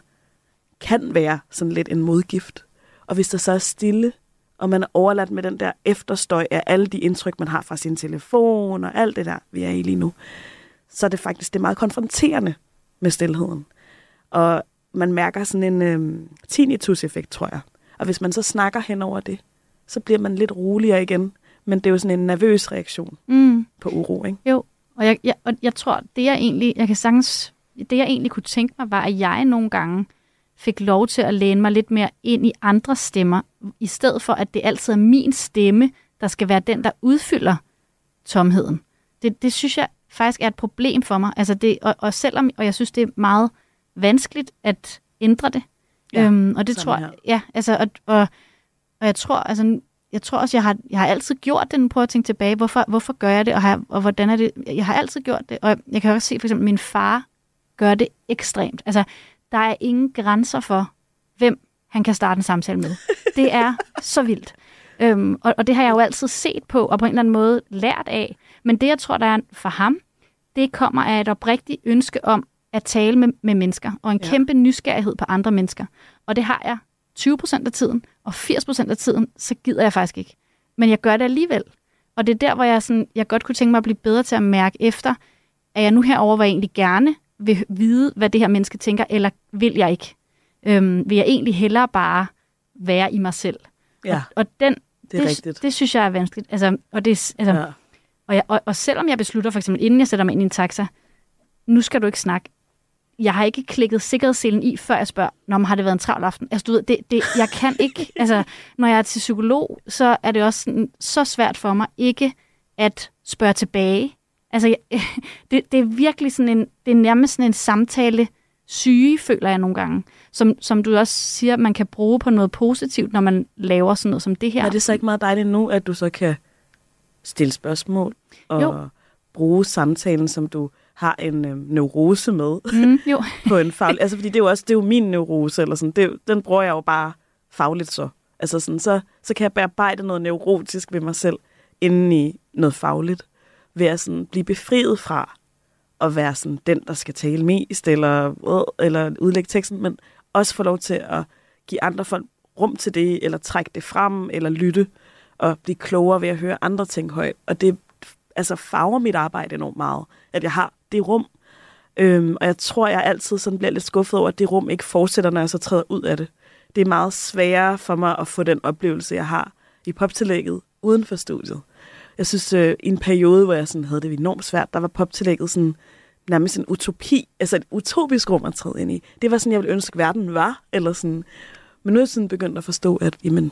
S2: kan være sådan lidt en modgift. Og hvis der så er stille, og man er overladt med den der efterstøj af alle de indtryk, man har fra sin telefon, og alt det der, vi er i lige nu, så er det faktisk det er meget konfronterende med stilheden. Og man mærker sådan en øhm, tinnitus-effekt, tror jeg. Og hvis man så snakker hen over det, så bliver man lidt roligere igen. Men det er jo sådan en nervøs reaktion mm. på uro, ikke?
S3: Jo, og jeg, jeg, og jeg tror, det jeg egentlig, jeg kan sagtens, det jeg egentlig kunne tænke mig, var, at jeg nogle gange fik lov til at læne mig lidt mere ind i andres stemmer, i stedet for, at det altid er min stemme, der skal være den, der udfylder tomheden. Det, det synes jeg faktisk er et problem for mig. Altså det, og, og selvom, og jeg synes, det er meget vanskeligt at ændre det. Ja, øhm, og det tror jeg, ja, altså, og, og, og jeg tror, altså, jeg tror også, jeg har, jeg har altid gjort det, nu prøver at tænke tilbage, hvorfor, hvorfor gør jeg det, og, har, og hvordan er det, jeg har altid gjort det, og jeg kan også se, for eksempel, min far gør det ekstremt. Altså, der er ingen grænser for, hvem han kan starte en samtale med. Det er så vildt. Øhm, og, og det har jeg jo altid set på, og på en eller anden måde lært af. Men det, jeg tror, der er for ham, det kommer af et oprigtigt ønske om at tale med, med mennesker, og en ja. kæmpe nysgerrighed på andre mennesker. Og det har jeg tyve procent af tiden, og firs procent af tiden, så gider jeg faktisk ikke. Men jeg gør det alligevel. Og det er der, hvor jeg, sådan, jeg godt kunne tænke mig at blive bedre til at mærke efter, at jeg nu herover hvor jeg egentlig gerne vil vide, hvad det her menneske tænker, eller vil jeg ikke? Øhm, vil jeg egentlig hellere bare være i mig selv?
S2: Ja,
S3: og, og den,
S2: det er
S3: det,
S2: rigtigt.
S3: Det synes jeg er vanskeligt. Altså, og, det, altså, ja. og, jeg, og, og selvom jeg beslutter, for eksempel, inden jeg sætter mig ind i en taxa, nu skal du ikke snakke. Jeg har ikke klikket sikkerhedsselen i, før jeg spørger, når man har det været en travl aften. Altså, du ved, det, det, jeg kan ikke. Altså, når jeg er til psykolog, så er det også sådan, så svært for mig ikke at spørge tilbage. Altså, jeg, det, det er virkelig sådan en, det er nærmest sådan en samtale syge, føler jeg nogle gange. Som, som du også siger, man kan bruge på noget positivt, når man laver sådan noget som det her.
S2: Er det så ikke meget dejligt nu, at du så kan stille spørgsmål og jo. bruge samtalen, som du har en øh, neurose med
S3: mm, jo.
S2: på en faglig... Altså, fordi det er jo også det er jo min neurose, eller sådan. Det, den bruger jeg jo bare fagligt så. Altså sådan, så, så kan jeg bearbejde noget neurotisk ved mig selv, inden i noget fagligt, ved at sådan blive befriet fra at være sådan den, der skal tale mest, eller, øh, eller udlægge teksten, men også få lov til at give andre folk rum til det, eller trække det frem, eller lytte, og blive klogere ved at høre andre ting højt. Og det altså farver mit arbejde enormt meget, at jeg har det rum. Øhm, og jeg tror, jeg altid sådan bliver lidt skuffet over, at det rum ikke fortsætter, når jeg så træder ud af det. Det er meget sværere for mig at få den oplevelse, jeg har i poptillægget uden for studiet. Jeg synes, øh, i en periode, hvor jeg sådan havde det enormt svært, der var poptillægget sådan nærmest en utopi, altså et utopisk rum at træde ind i. Det var sådan, jeg ville ønske, verden var, eller sådan. Men nu er jeg sådan begyndt at forstå, at jamen,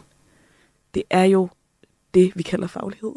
S2: det er jo det, vi kalder faglighed.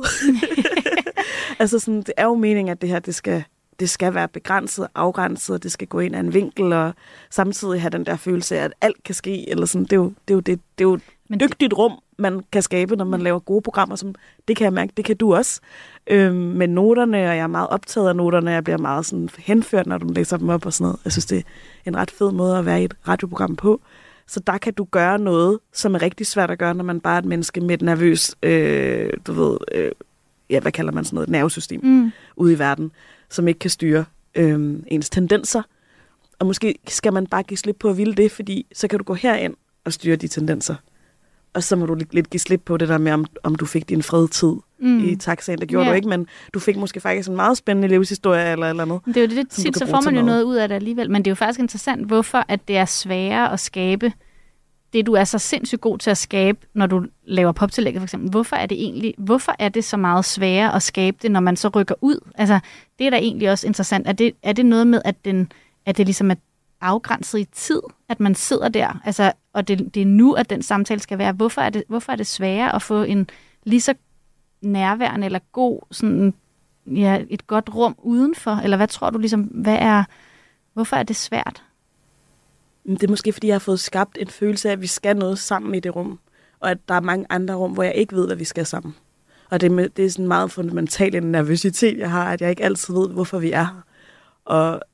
S2: Altså sådan, det er jo meningen, at det her, det skal, det skal være begrænset, afgrænset, og det skal gå ind af en vinkel, og samtidig have den der følelse af, at alt kan ske, eller sådan. Det er jo, det er jo, det, det er jo et dygtigt rum, man kan skabe, når man laver gode programmer, som det kan jeg mærke, det kan du også. Øhm, med noterne, og jeg er meget optaget af noterne, jeg bliver meget sådan henført, når du læser dem op og sådan noget. Jeg synes, det er en ret fed måde at være i et radioprogram på. Så der kan du gøre noget, som er rigtig svært at gøre, når man bare er et menneske med et nervøst, øh, du ved, øh, ja, hvad kalder man sådan noget, et nervesystem mm. ude i verden, som ikke kan styre øh, ens tendenser. Og måske skal man bare give slip på at ville det, fordi så kan du gå herind og styre de tendenser. Og så må du lidt give slip på det der med, om, om du fik din fredtid mm. i taxaen. Det gjorde yeah. du ikke, men du fik måske faktisk en meget spændende livshistorie eller eller andet.
S3: Det er jo det, det tit, så får man jo noget ud af det alligevel. Men det er jo faktisk interessant, hvorfor at det er sværere at skabe det, du er så sindssygt god til at skabe, når du laver poptillægget for eksempel. Hvorfor er det egentlig, hvorfor er det så meget sværere at skabe det, når man så rykker ud? Altså, det er da egentlig også interessant. Er det, er det noget med, at, den, at det ligesom er afgrænset i tid, at man sidder der, altså, og det, det er nu, at den samtale skal være. Hvorfor er det, hvorfor er det sværere at få en lige så nærværende eller god, sådan, ja, et godt rum udenfor? Eller hvad tror du ligesom, hvad er, hvorfor er det svært?
S2: Det er måske, fordi jeg har fået skabt en følelse af, at vi skal noget sammen i det rum, og at der er mange andre rum, hvor jeg ikke ved, hvad vi skal sammen. Og det, med, det er sådan meget fundamentalt en nervøsitet, jeg har, at jeg ikke altid ved, hvorfor vi er her. Og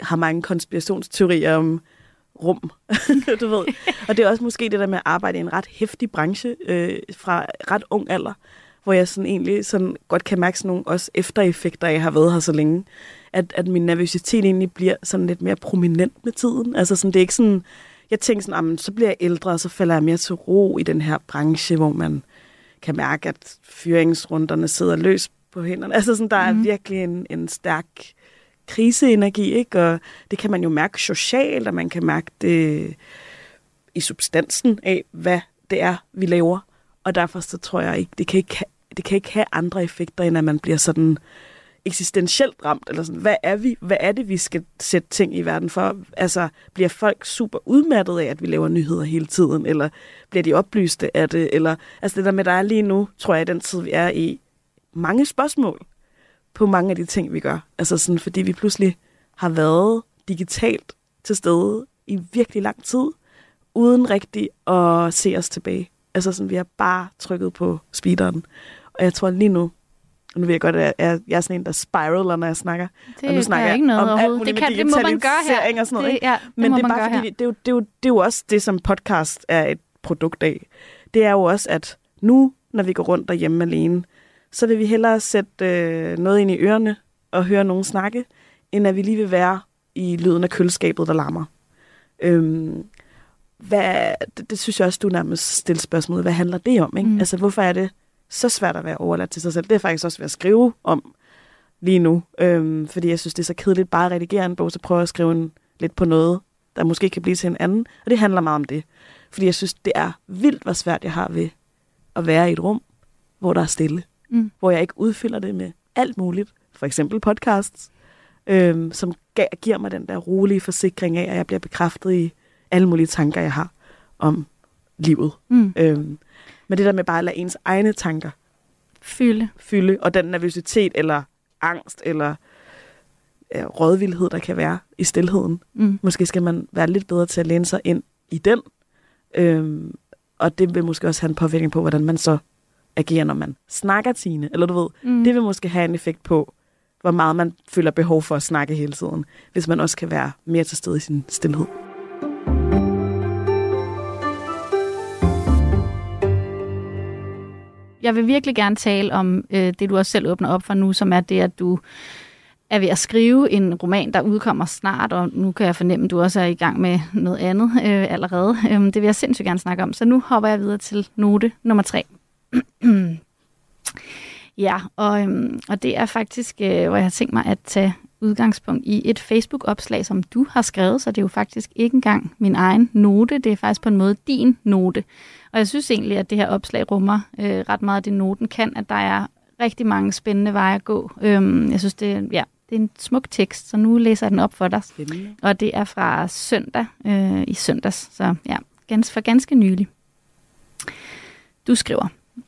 S2: har mange konspirationsteorier om rum, du ved. Og det er også måske det der med at arbejde i en ret heftig branche øh, fra ret ung alder, hvor jeg sådan egentlig sådan godt kan mærke sådan nogle også eftereffekter, jeg har været her så længe, at, at min nervøsitet egentlig bliver sådan lidt mere prominent med tiden. Altså sådan, det er ikke sådan, jeg tænker sådan, så bliver jeg ældre, og så falder jeg mere til ro i den her branche, hvor man kan mærke, at fyringsrunderne sidder løs på hænderne. Altså sådan, der er mm. virkelig en, en stærk kriseenergi, ikke? Og det kan man jo mærke socialt, og man kan mærke det i substansen af, hvad det er, vi laver. Og derfor så tror jeg ikke, det kan ikke, det kan ikke have andre effekter, end at man bliver sådan eksistentielt ramt, eller sådan, hvad er vi? Hvad er det, vi skal sætte ting i verden for? Altså, bliver folk super udmattet af, at vi laver nyheder hele tiden, eller bliver de oplyste af det? Eller, altså det der med, der er lige nu, tror jeg, i den tid, vi er i, mange spørgsmål på mange af de ting, vi gør. Altså sådan, fordi vi pludselig har været digitalt til stede i virkelig lang tid, uden rigtig at se os tilbage. Altså sådan, vi har bare trykket på speederen. Og jeg tror lige nu, og nu ved jeg godt, at jeg er sådan en, der spiraler, når jeg snakker.
S3: Det
S2: og nu snakker
S3: jeg ikke noget
S2: om alt muligt
S3: det, kan,
S2: med
S3: det må man gøre her.
S2: Og sådan noget,
S3: det, ja, det
S2: Men det er bare fordi,
S3: det,
S2: det er, jo, det, er jo, det er jo også det, som podcast er et produkt af. Det er jo også, at nu, når vi går rundt derhjemme alene, så vil vi hellere sætte øh, noget ind i ørerne og høre nogen snakke, end at vi lige vil være i lyden af køleskabet, der larmer. Øhm, hvad, det, det synes jeg også, du nærmest stiller spørgsmålet. Hvad handler det om? Ikke? Mm. Altså, hvorfor er det så svært at være overladt til sig selv? Det er faktisk også ved at skrive om lige nu. Øhm, fordi jeg synes, det er så kedeligt bare at redigere en bog, så prøver jeg at skrive en, lidt på noget, der måske kan blive til en anden. Og det handler meget om det. Fordi jeg synes, det er vildt, hvor svært jeg har ved at være i et rum, hvor der er stille. Mm. Hvor jeg ikke udfylder det med alt muligt. For eksempel podcasts, øhm, som giver mig den der rolige forsikring af, at jeg bliver bekræftet i alle mulige tanker, jeg har om livet. Mm. Øhm, men det der med bare at lade ens egne tanker
S3: fylde,
S2: fylde og den nervøsitet eller angst eller øh, rådvildhed, der kan være i stilheden. Mm. Måske skal man være lidt bedre til at læne sig ind i den. Øhm, og det vil måske også have en påvirkning på, hvordan man så agerer, når man snakker, Tine. Eller du ved, mm. det vil måske have en effekt på, hvor meget man føler behov for at snakke hele tiden, hvis man også kan være mere til stede i sin stilhed.
S3: Jeg vil virkelig gerne tale om øh, det, du også selv åbner op for nu, som er det, at du er ved at skrive en roman, der udkommer snart, og nu kan jeg fornemme, at du også er i gang med noget andet øh, allerede. Øh, det vil jeg sindssygt gerne snakke om. Så nu hopper jeg videre til note nummer tre. Ja, og, øhm, og det er faktisk, øh, hvor jeg har tænkt mig at tage udgangspunkt i et Facebook-opslag, som du har skrevet, så det er jo faktisk ikke engang min egen note, det er faktisk på en måde din note. Og jeg synes egentlig, at det her opslag rummer øh, ret meget af det, noten kan, at der er rigtig mange spændende veje at gå. Øhm, jeg synes, det, ja, det er en smuk tekst, så nu læser jeg den op for dig. Spændende. Og det er fra søndag øh, i søndags, så ja, gans, for ganske nylig. Du skriver: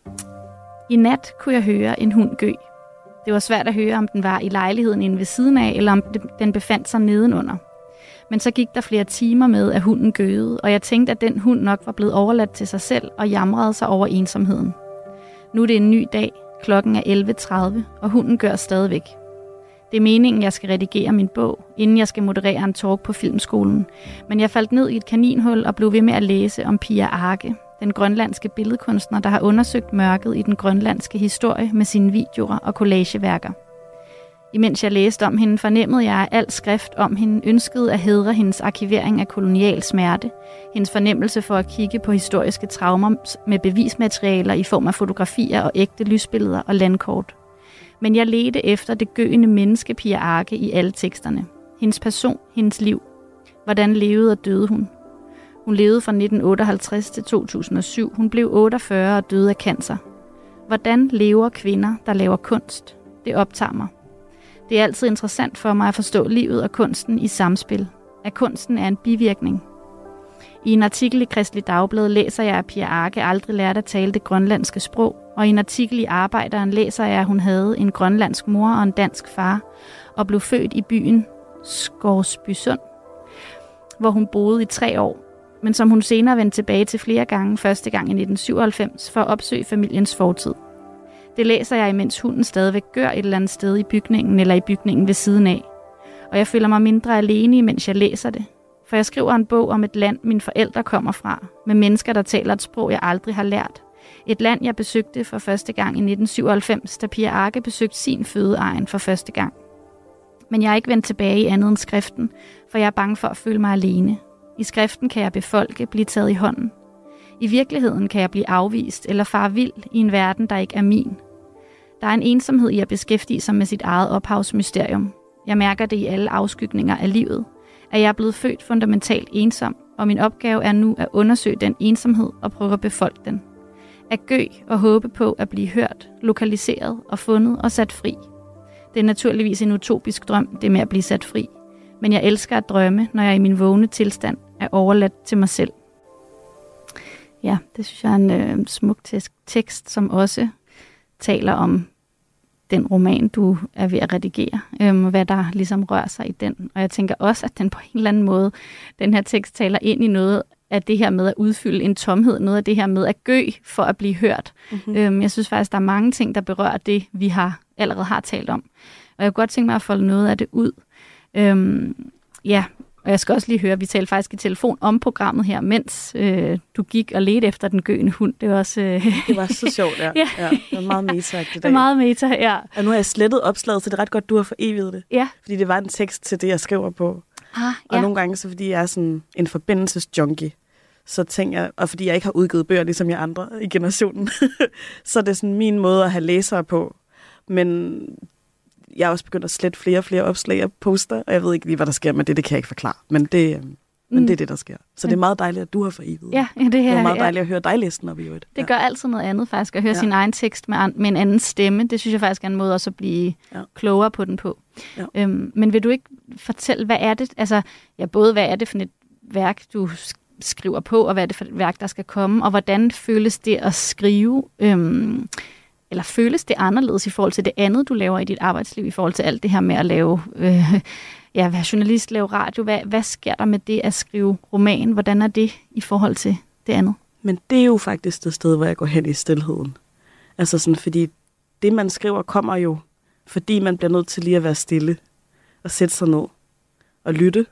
S3: I nat kunne jeg høre en hund gø. Det var svært at høre, om den var i lejligheden inde ved siden af, eller om den befandt sig nedenunder. Men så gik der flere timer med, at hunden gøede, og jeg tænkte, at den hund nok var blevet overladt til sig selv og jamrede sig over ensomheden. Nu er det en ny dag, klokken er elleve tredive, og hunden gør stadigvæk. Det er meningen, jeg skal redigere min bog, inden jeg skal moderere en talk på filmskolen. Men jeg faldt ned i et kaninhul og blev ved med at læse om Pia Arke, den grønlandske billedkunstner, der har undersøgt mørket i den grønlandske historie med sine videoer og collageværker. Imens jeg læste om hende, fornemmede jeg, at al skrift om hende ønskede at hædre hendes arkivering af kolonial smerte, hendes fornemmelse for at kigge på historiske traumer med bevismaterialer i form af fotografier og ægte lysbilleder og landkort. Men jeg ledte efter det gøende menneske Pia Arke i alle teksterne. Hendes person, hendes liv. Hvordan levede og døde hun? Hun levede fra nitten otteoghalvtreds til to tusind og syv. Hun blev otteogfyrre og døde af cancer. Hvordan lever kvinder, der laver kunst? Det optager mig. Det er altid interessant for mig at forstå livet og kunsten i samspil. At kunsten er en bivirkning. I en artikel i Kristelig Dagblad læser jeg, at Pia Arke aldrig lærte at tale det grønlandske sprog, og i en artikel i Arbejderen læser jeg, at hun havde en grønlandsk mor og en dansk far, og blev født i byen Scoresbysund, hvor hun boede i tre år, men som hun senere vendte tilbage til flere gange, første gang i nitten syvoghalvfems, for at opsøge familiens fortid. Det læser jeg, imens hunden stadigvæk gør et eller andet sted i bygningen eller i bygningen ved siden af. og jeg føler mig mindre alene, mens jeg læser det. For jeg skriver en bog om et land, mine forældre kommer fra, med mennesker, der taler et sprog, jeg aldrig har lært. Et land, jeg besøgte for første gang i nitten syvoghalvfems, da Pia Arke besøgte sin fødeegn for første gang. Men jeg er ikke vendt tilbage i andet end skriften, for jeg er bange for at føle mig alene. I skriften kan jeg befolke, blive taget i hånden. I virkeligheden kan jeg blive afvist eller fare vild i en verden, der ikke er min. Der er en ensomhed i at beskæftige sig med sit eget ophavsmysterium. Jeg mærker det i alle afskygninger af livet, at jeg er blevet født fundamentalt ensom, og min opgave er nu at undersøge den ensomhed og prøve at befolke den. At gø og håbe på at blive hørt, lokaliseret og fundet og sat fri. Det er naturligvis en utopisk drøm, det med at blive sat fri. Men jeg elsker at drømme, når jeg i min vågne tilstand er overladt til mig selv. Ja, det synes jeg er en øh, smuk tekst, som også taler om den roman, du er ved at redigere, øhm, hvad der ligesom rører sig i den. Og jeg tænker også, at den på en eller anden måde, den her tekst taler ind i noget af det her med at udfylde en tomhed, noget af det her med at gø for at blive hørt. Mm-hmm. Øhm, jeg synes faktisk, der er mange ting, der berører det, vi har allerede har talt om. Og jeg kunne godt tænke mig at folde noget af det ud. Øhm, ja, og jeg skal også lige høre, vi talte faktisk i telefon om programmet her, mens øh, du gik og ledte efter den gøende hund. Det var også... Øh...
S2: Det var så sjovt, ja.
S3: ja.
S2: ja. Det var meget meta-agtigt.
S3: Det var meget meta, ja.
S2: Og nu har jeg slettet opslaget, så det er ret godt, du har foreviget det.
S3: Ja.
S2: Fordi det var en tekst til det, jeg skriver på.
S3: Ah, ja.
S2: Og nogle gange, så fordi jeg er sådan en forbindelsesjunkie, så tænker jeg, og fordi jeg ikke har udgivet bøger, ligesom jeg andre i generationen, så er det sådan min måde at have læsere på. Men jeg er også begyndt at slette flere og flere opslag og poster, og jeg ved ikke lige, hvad der sker med det, det kan jeg ikke forklare. Men det, mm. men det er det, der sker. Så det er meget dejligt, at du har foreviget.
S3: Ja, det, her,
S2: det er meget dejligt ja. at høre dig læse den op i øvrigt.
S3: Det gør altid noget andet faktisk, at høre ja. sin egen tekst med, an, med en anden stemme. Det synes jeg faktisk er en måde også at blive ja. klogere på den på. Ja. Øhm, men vil du ikke fortælle, hvad er det, altså ja, både hvad er det for et værk, du skriver på, og hvad er det for et værk, der skal komme, og hvordan føles det at skrive, øhm, eller føles det anderledes i forhold til det andet, du laver i dit arbejdsliv, i forhold til alt det her med at lave, øh, ja, være journalist, lave radio, hvad, hvad sker der med det at skrive roman, hvordan er det i forhold til det andet?
S2: Men det er jo faktisk det sted, hvor jeg går hen i stilheden. Altså sådan, fordi det, man skriver, kommer jo, fordi man bliver nødt til lige at være stille, og sætte sig ned, og lytte.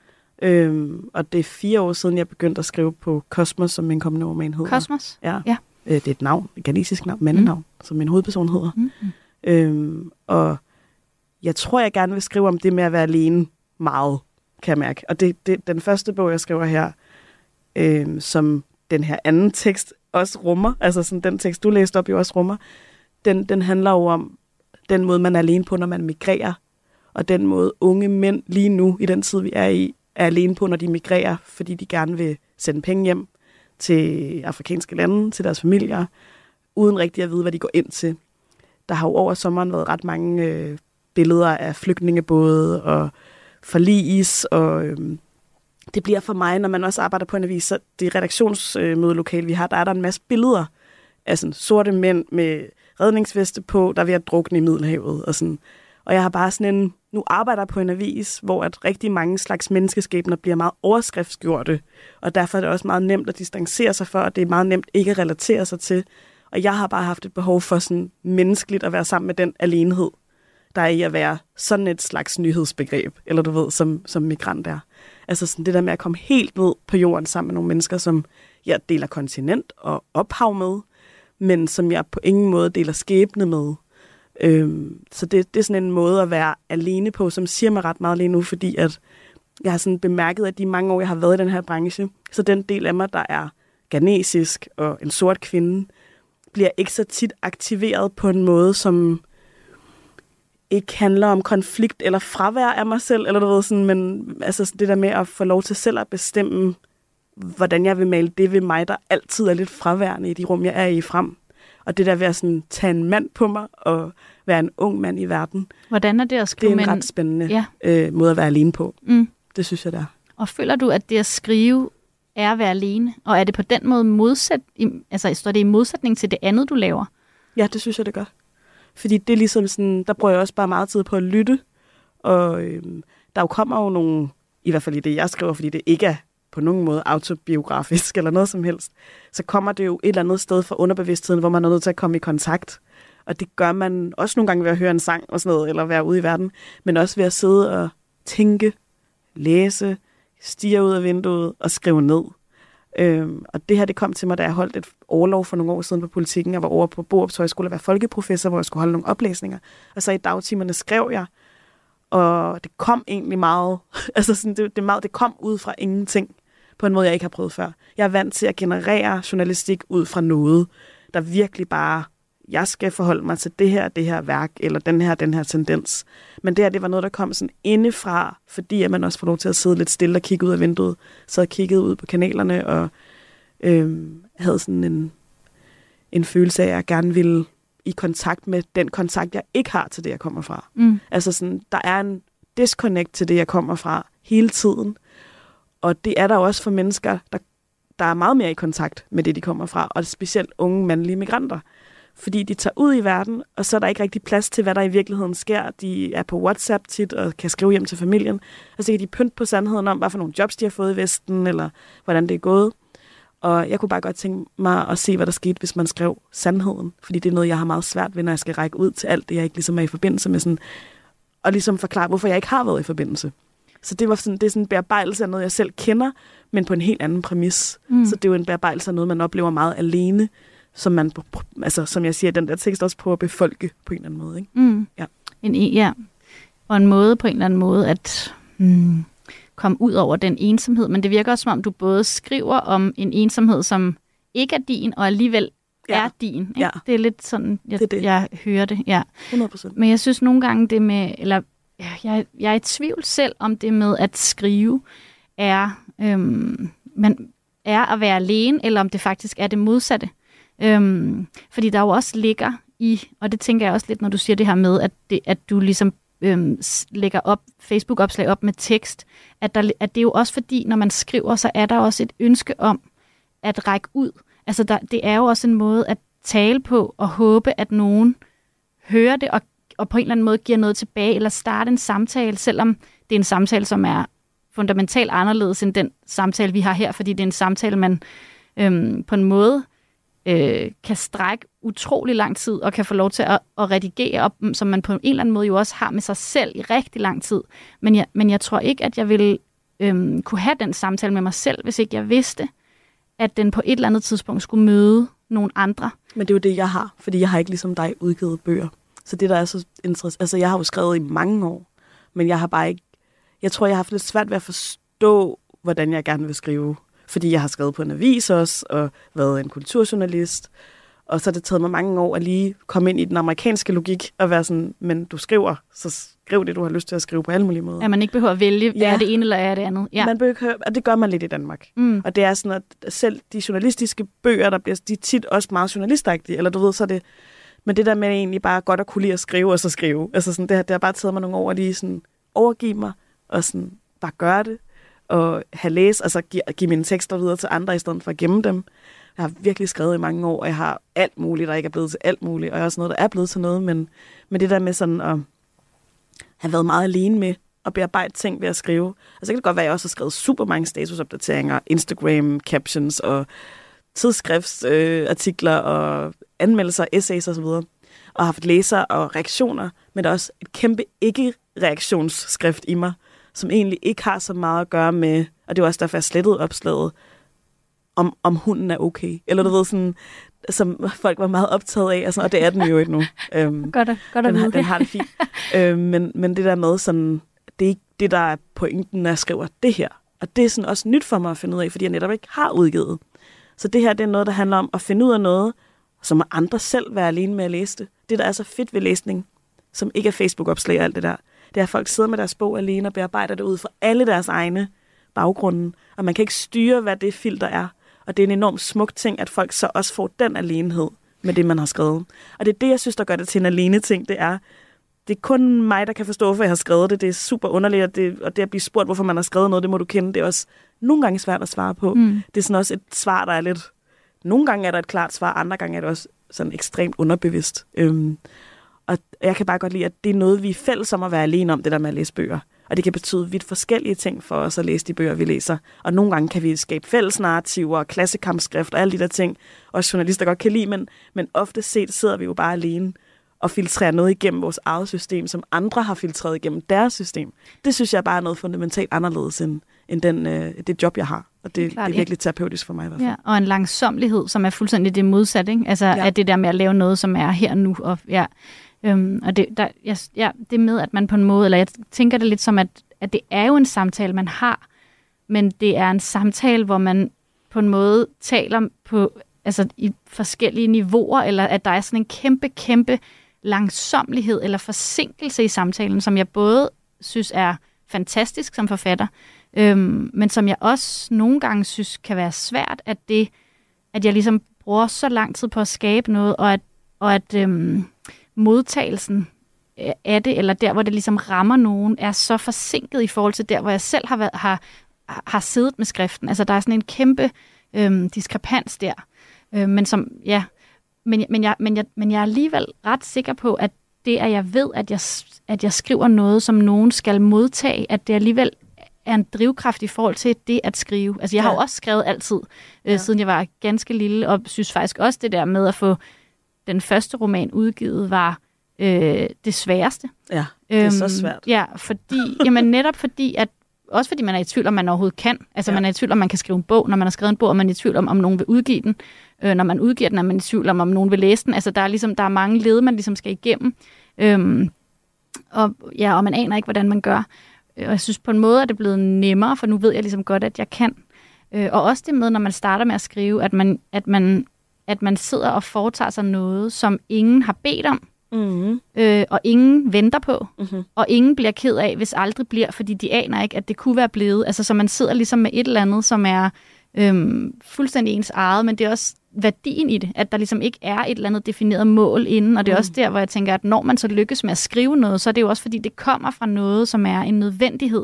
S2: Øhm, og det er fire år siden, jeg begyndte at skrive på Kosmos, som min kommende roman hedder.
S3: Kosmos?
S2: Ja.
S3: ja.
S2: Øh, det er et navn, et ghanesisk navn, mandenavn, mm. som min hovedperson hedder. Mm. Øhm, og jeg tror, jeg gerne vil skrive om det med at være alene meget, kan jeg mærke. Og det, det den første bog, jeg skriver her, øhm, som den her anden tekst også rummer, altså sådan den tekst, du læste op, jo også rummer, den, den handler jo om den måde, man er alene på, når man migrerer, og den måde unge mænd lige nu, i den tid, vi er i, er alene på, når de migrerer, fordi de gerne vil sende penge hjem til afrikanske lande, til deres familier, uden rigtig at vide, hvad de går ind til. Der har jo over sommeren været ret mange øh, billeder af flygtningebåde og forlis, og øh, det bliver for mig, når man også arbejder på en avis, så det redaktionsmødelokale, vi har, der er der en masse billeder af sådan sorte mænd med redningsveste på, der er ved at drukne i Middelhavet, og sådan. Og jeg har bare sådan en, nu arbejder jeg på en avis, hvor at rigtig mange slags menneskeskæbner bliver meget overskriftsgjorte, og derfor er det også meget nemt at distancere sig for, og det er meget nemt ikke at relatere sig til. Og jeg har bare haft et behov for sådan menneskeligt at være sammen med den alenehed, der er i at være sådan et slags nyhedsbegreb, eller du ved, som, som migrant er. Altså sådan det der med at komme helt ned på jorden sammen med nogle mennesker, som jeg deler kontinent og ophav med, men som jeg på ingen måde deler skæbne med. Øhm, så det, det er sådan en måde at være alene på, som siger mig ret meget lige nu, fordi at jeg har sådan bemærket, at de mange år, jeg har været i den her branche, så den del af mig, der er ghanesisk og en sort kvinde, bliver ikke så tit aktiveret på en måde, som ikke handler om konflikt eller fravær af mig selv, eller du ved sådan, men altså det der med at få lov til selv at bestemme, hvordan jeg vil male det ved mig, der altid er lidt fraværende i de rum, jeg er i frem. Og det der ved at sådan, tage en mand på mig og være en ung mand i verden.
S3: Hvordan er det at skrive?
S2: Det er en ret spændende ja. øh, måde at være alene på. Mm. Det synes jeg, det er.
S3: Og føler du, at det at skrive er at være alene? Og er det på den måde modsat, altså står det i modsætning til det andet, du laver?
S2: Ja, det synes jeg, det gør. Fordi det er ligesom sådan, der bruger jeg også bare meget tid på at lytte. Og øh, der jo kommer jo nogle, i hvert fald i det, jeg skriver, fordi det ikke er på nogen måde autobiografisk eller noget som helst, så kommer det jo et eller andet sted fra underbevidstheden, hvor man er nødt til at komme i kontakt. Og det gør man også nogle gange ved at høre en sang og sådan noget, eller være ude i verden, men også ved at sidde og tænke, læse, stige ud af vinduet og skrive ned. Øhm, og det her, det kom til mig, da jeg holdt et orlov for nogle år siden på Politikken. Jeg var over på Borups Højskole og var folkeprofessor, hvor jeg skulle holde nogle oplæsninger. Og så i dagtimerne skrev jeg, og det kom egentlig meget, altså sådan, det, det, meget, det kom ud fra ingenting, på en måde, jeg ikke har prøvet før. Jeg er vant til at generere journalistik ud fra noget, der virkelig bare, jeg skal forholde mig til det her, det her værk, eller den her, den her tendens. Men det her, det var noget, der kom sådan indefra, fordi at man også får lov til at sidde lidt stille og kigge ud af vinduet. Så jeg kiggede ud på kanalerne, og øhm, havde sådan en, en følelse af, at jeg gerne ville i kontakt med den kontakt, jeg ikke har til det, jeg kommer fra. Mm. Altså sådan, der er en disconnect til det, jeg kommer fra hele tiden. Og det er der også for mennesker, der, der er meget mere i kontakt med det, de kommer fra, og specielt unge mandlige migranter. Fordi de tager ud i verden, og så er der ikke rigtig plads til, hvad der i virkeligheden sker. De er på WhatsApp tit og kan skrive hjem til familien, og så kan de pynte på sandheden om, hvad for nogle jobs de har fået i Vesten, eller hvordan det er gået. Og jeg kunne bare godt tænke mig at se, hvad der skete, hvis man skrev sandheden. Fordi det er noget, jeg har meget svært ved, når jeg skal række ud til alt det, jeg ikke ligesom er i forbindelse med. Sådan, og ligesom forklare, hvorfor jeg ikke har været i forbindelse. Så det, var sådan, det er sådan en bearbejdelse af noget, jeg selv kender, men på en helt anden præmis. Mm. Så det er jo en bearbejdelse af noget, man oplever meget alene, som man, altså som jeg siger, den der tekst også prøver at befolke på en eller anden måde. Ikke?
S3: Mm.
S2: Ja.
S3: En, ja. Og en måde på en eller anden måde at mm, komme ud over den ensomhed. Men det virker også, som om du både skriver om en ensomhed, som ikke er din, og alligevel ja. er din. Ikke?
S2: Ja.
S3: Det er lidt sådan, jeg,
S2: det det.
S3: jeg hører det. Ja.
S2: hundrede procent.
S3: Men jeg synes nogle gange det med, eller ja, jeg, jeg er i tvivl selv om det med at skrive er, øhm, man er at være alene, eller om det faktisk er det modsatte. Øhm, fordi der jo også ligger i, og det tænker jeg også lidt, når du siger det her med, at, det, at du ligesom øhm, lægger op Facebook-opslag op med tekst, at, der, at det er jo også fordi, når man skriver, så er der også et ønske om at række ud. Altså der, det er jo også en måde at tale på og håbe, at nogen hører det og, og på en eller anden måde giver noget tilbage, eller starte en samtale, selvom det er en samtale, som er fundamentalt anderledes end den samtale, vi har her, fordi det er en samtale, man øhm, på en måde øh, kan strække utrolig lang tid, og kan få lov til at, at redigere op, som man på en eller anden måde jo også har med sig selv i rigtig lang tid. Men jeg, men jeg tror ikke, at jeg ville øhm, kunne have den samtale med mig selv, hvis ikke jeg vidste, at den på et eller andet tidspunkt skulle møde nogle andre.
S2: Men det er jo det, jeg har, fordi jeg har ikke ligesom dig udgivet bøger. Så det, der er så interessant, altså jeg har jo skrevet i mange år, men jeg har bare ikke, jeg tror, jeg har haft lidt svært ved at forstå, hvordan jeg gerne vil skrive. Fordi jeg har skrevet på en avis også, og været en kulturjournalist. Og så har det taget mig mange år at lige komme ind i den amerikanske logik, og være sådan, men du skriver, så skriv det, du har lyst til at skrive på alle mulige måder.
S3: At man ikke behøver at vælge, ja. er det ene eller er det andet.
S2: Ja. Man behøver, og det gør man lidt i Danmark. Mm. Og det er sådan, at selv de journalistiske bøger, der bliver, de er tit også meget journalistagtige, eller du ved, så er det, men det der med egentlig bare godt at kunne lide at skrive, og så skrive. Altså sådan, det, har, det har bare taget mig nogle år at lige sådan overgive mig, og sådan bare gøre det, og have læst, altså give, give mine tekster videre til andre, i stedet for at gemme dem. Jeg har virkelig skrevet i mange år, og jeg har alt muligt, der ikke er blevet til alt muligt, og jeg har også noget, der er blevet til noget, men, men det der med sådan at have været meget alene med at bearbejde ting ved at skrive. Altså det kan godt være, at jeg også har skrevet super mange statusopdateringer, Instagram captions og tidsskriftsartikler øh, og anmeldelser, essays osv., og har haft læser og reaktioner, men der er også et kæmpe ikke-reaktionsskrift i mig, som egentlig ikke har så meget at gøre med, og det var også derfor, jeg slettede opslaget, om, om hunden er okay. Eller du ved, sådan, som folk var meget optaget af, og, sådan, og det er den jo ikke nu. Øhm,
S3: godt at, godt at
S2: den,
S3: vide
S2: har, den har det fint. øhm, men, men det der med, sådan, det er ikke det, der er pointen, når jeg skriver det her. Og det er sådan også nyt for mig at finde ud af, fordi jeg netop ikke har udgivet. Så det her, det er noget, der handler om at finde ud af noget, så må andre selv være alene med at læse det. Det, der er så fedt ved læsning, som ikke er Facebook-opslag og alt det der, det er, at folk sidder med deres bog alene og bearbejder det ud fra alle deres egne baggrunde. Og man kan ikke styre, hvad det filter er. Og det er en enormt smuk ting, at folk så også får den alenehed med det, man har skrevet. Og det er det, jeg synes, der gør det til en alene ting. Det er, det er kun mig, der kan forstå, hvorfor jeg har skrevet det. Det er super underligt, og det, og det at blive spurgt, hvorfor man har skrevet noget, det må du kende. Det er også nogle gange svært at svare på. Mm. Det er sådan også et svar, der er lidt... Nogle gange er der et klart svar, andre gange er det også sådan ekstremt underbevidst. Øhm, og jeg kan bare godt lide, at det er noget, vi er fælles om at være alene om, det der med at læse bøger. Og det kan betyde vidt forskellige ting for os at læse de bøger, vi læser. Og nogle gange kan vi skabe fælles narrativer, klassekampskrift og alle de der ting, også journalister godt kan lide, men, men ofte set sidder vi jo bare alene at filtrere noget igennem vores eget system, som andre har filtreret igennem deres system. Det synes jeg bare er noget fundamentalt anderledes end, end den, øh, det job, jeg har. Og det, Klart, det er virkelig terapeutisk for mig i hvert fald.
S3: Ja, og en langsomlighed, som er fuldstændig det modsatte. Ikke? Altså ja. At det der med at lave noget, som er her nu. Og, ja, øhm, og det, der, ja, ja, det med, at man på en måde, eller jeg tænker det lidt som, at, at det er jo en samtale, man har, men det er en samtale, hvor man på en måde taler på, altså i forskellige niveauer, eller at der er sådan en kæmpe, kæmpe langsomlighed eller forsinkelse i samtalen, som jeg både synes er fantastisk som forfatter, øhm, men som jeg også nogle gange synes kan være svært, at det, at jeg ligesom bruger så lang tid på at skabe noget, og at, og at øhm, modtagelsen af det, eller der, hvor det ligesom rammer nogen, er så forsinket i forhold til der, hvor jeg selv har, været, har, har siddet med skriften. Altså, der er sådan en kæmpe øhm, diskrepans der. Øh, men som, ja, men, men, jeg, men, jeg, men jeg er alligevel ret sikker på, at det, at jeg ved, at jeg, at jeg skriver noget, som nogen skal modtage, at det alligevel er en drivkraft i forhold til det at skrive. Altså, jeg har ja. jo også skrevet altid, øh, ja. siden jeg var ganske lille, og synes faktisk også det der med at få den første roman udgivet var øh, det sværeste.
S2: Ja, det er øhm, så svært.
S3: Ja, fordi, jamen netop fordi, at også fordi man er i tvivl, om man overhovedet kan. Altså, ja. man er i tvivl, om man kan skrive en bog. Når man har skrevet en bog, er man i tvivl om, om nogen vil udgive den. Øh, når man udgiver den, er man i tvivl om, om nogen vil læse den. Altså, der er, ligesom, der er mange led, man ligesom skal igennem. Øhm, og, ja, og man aner ikke, hvordan man gør. Og jeg synes på en måde, at det er blevet nemmere, for nu ved jeg ligesom godt, at jeg kan. Øh, og også det med, når man starter med at skrive, at man, at man, at man sidder og foretager sig noget, som ingen har bedt om. Mm-hmm. Øh, og ingen venter på, mm-hmm. og ingen bliver ked af, hvis aldrig bliver, fordi de aner ikke, at det kunne være blevet. Altså, så man sidder ligesom med et eller andet, som er øhm, fuldstændig ens eget, men det er også værdien i det, at der ligesom ikke er et eller andet defineret mål inden, og det er mm. også der, hvor jeg tænker, at når man så lykkes med at skrive noget, så er det jo også, fordi det kommer fra noget, som er en nødvendighed,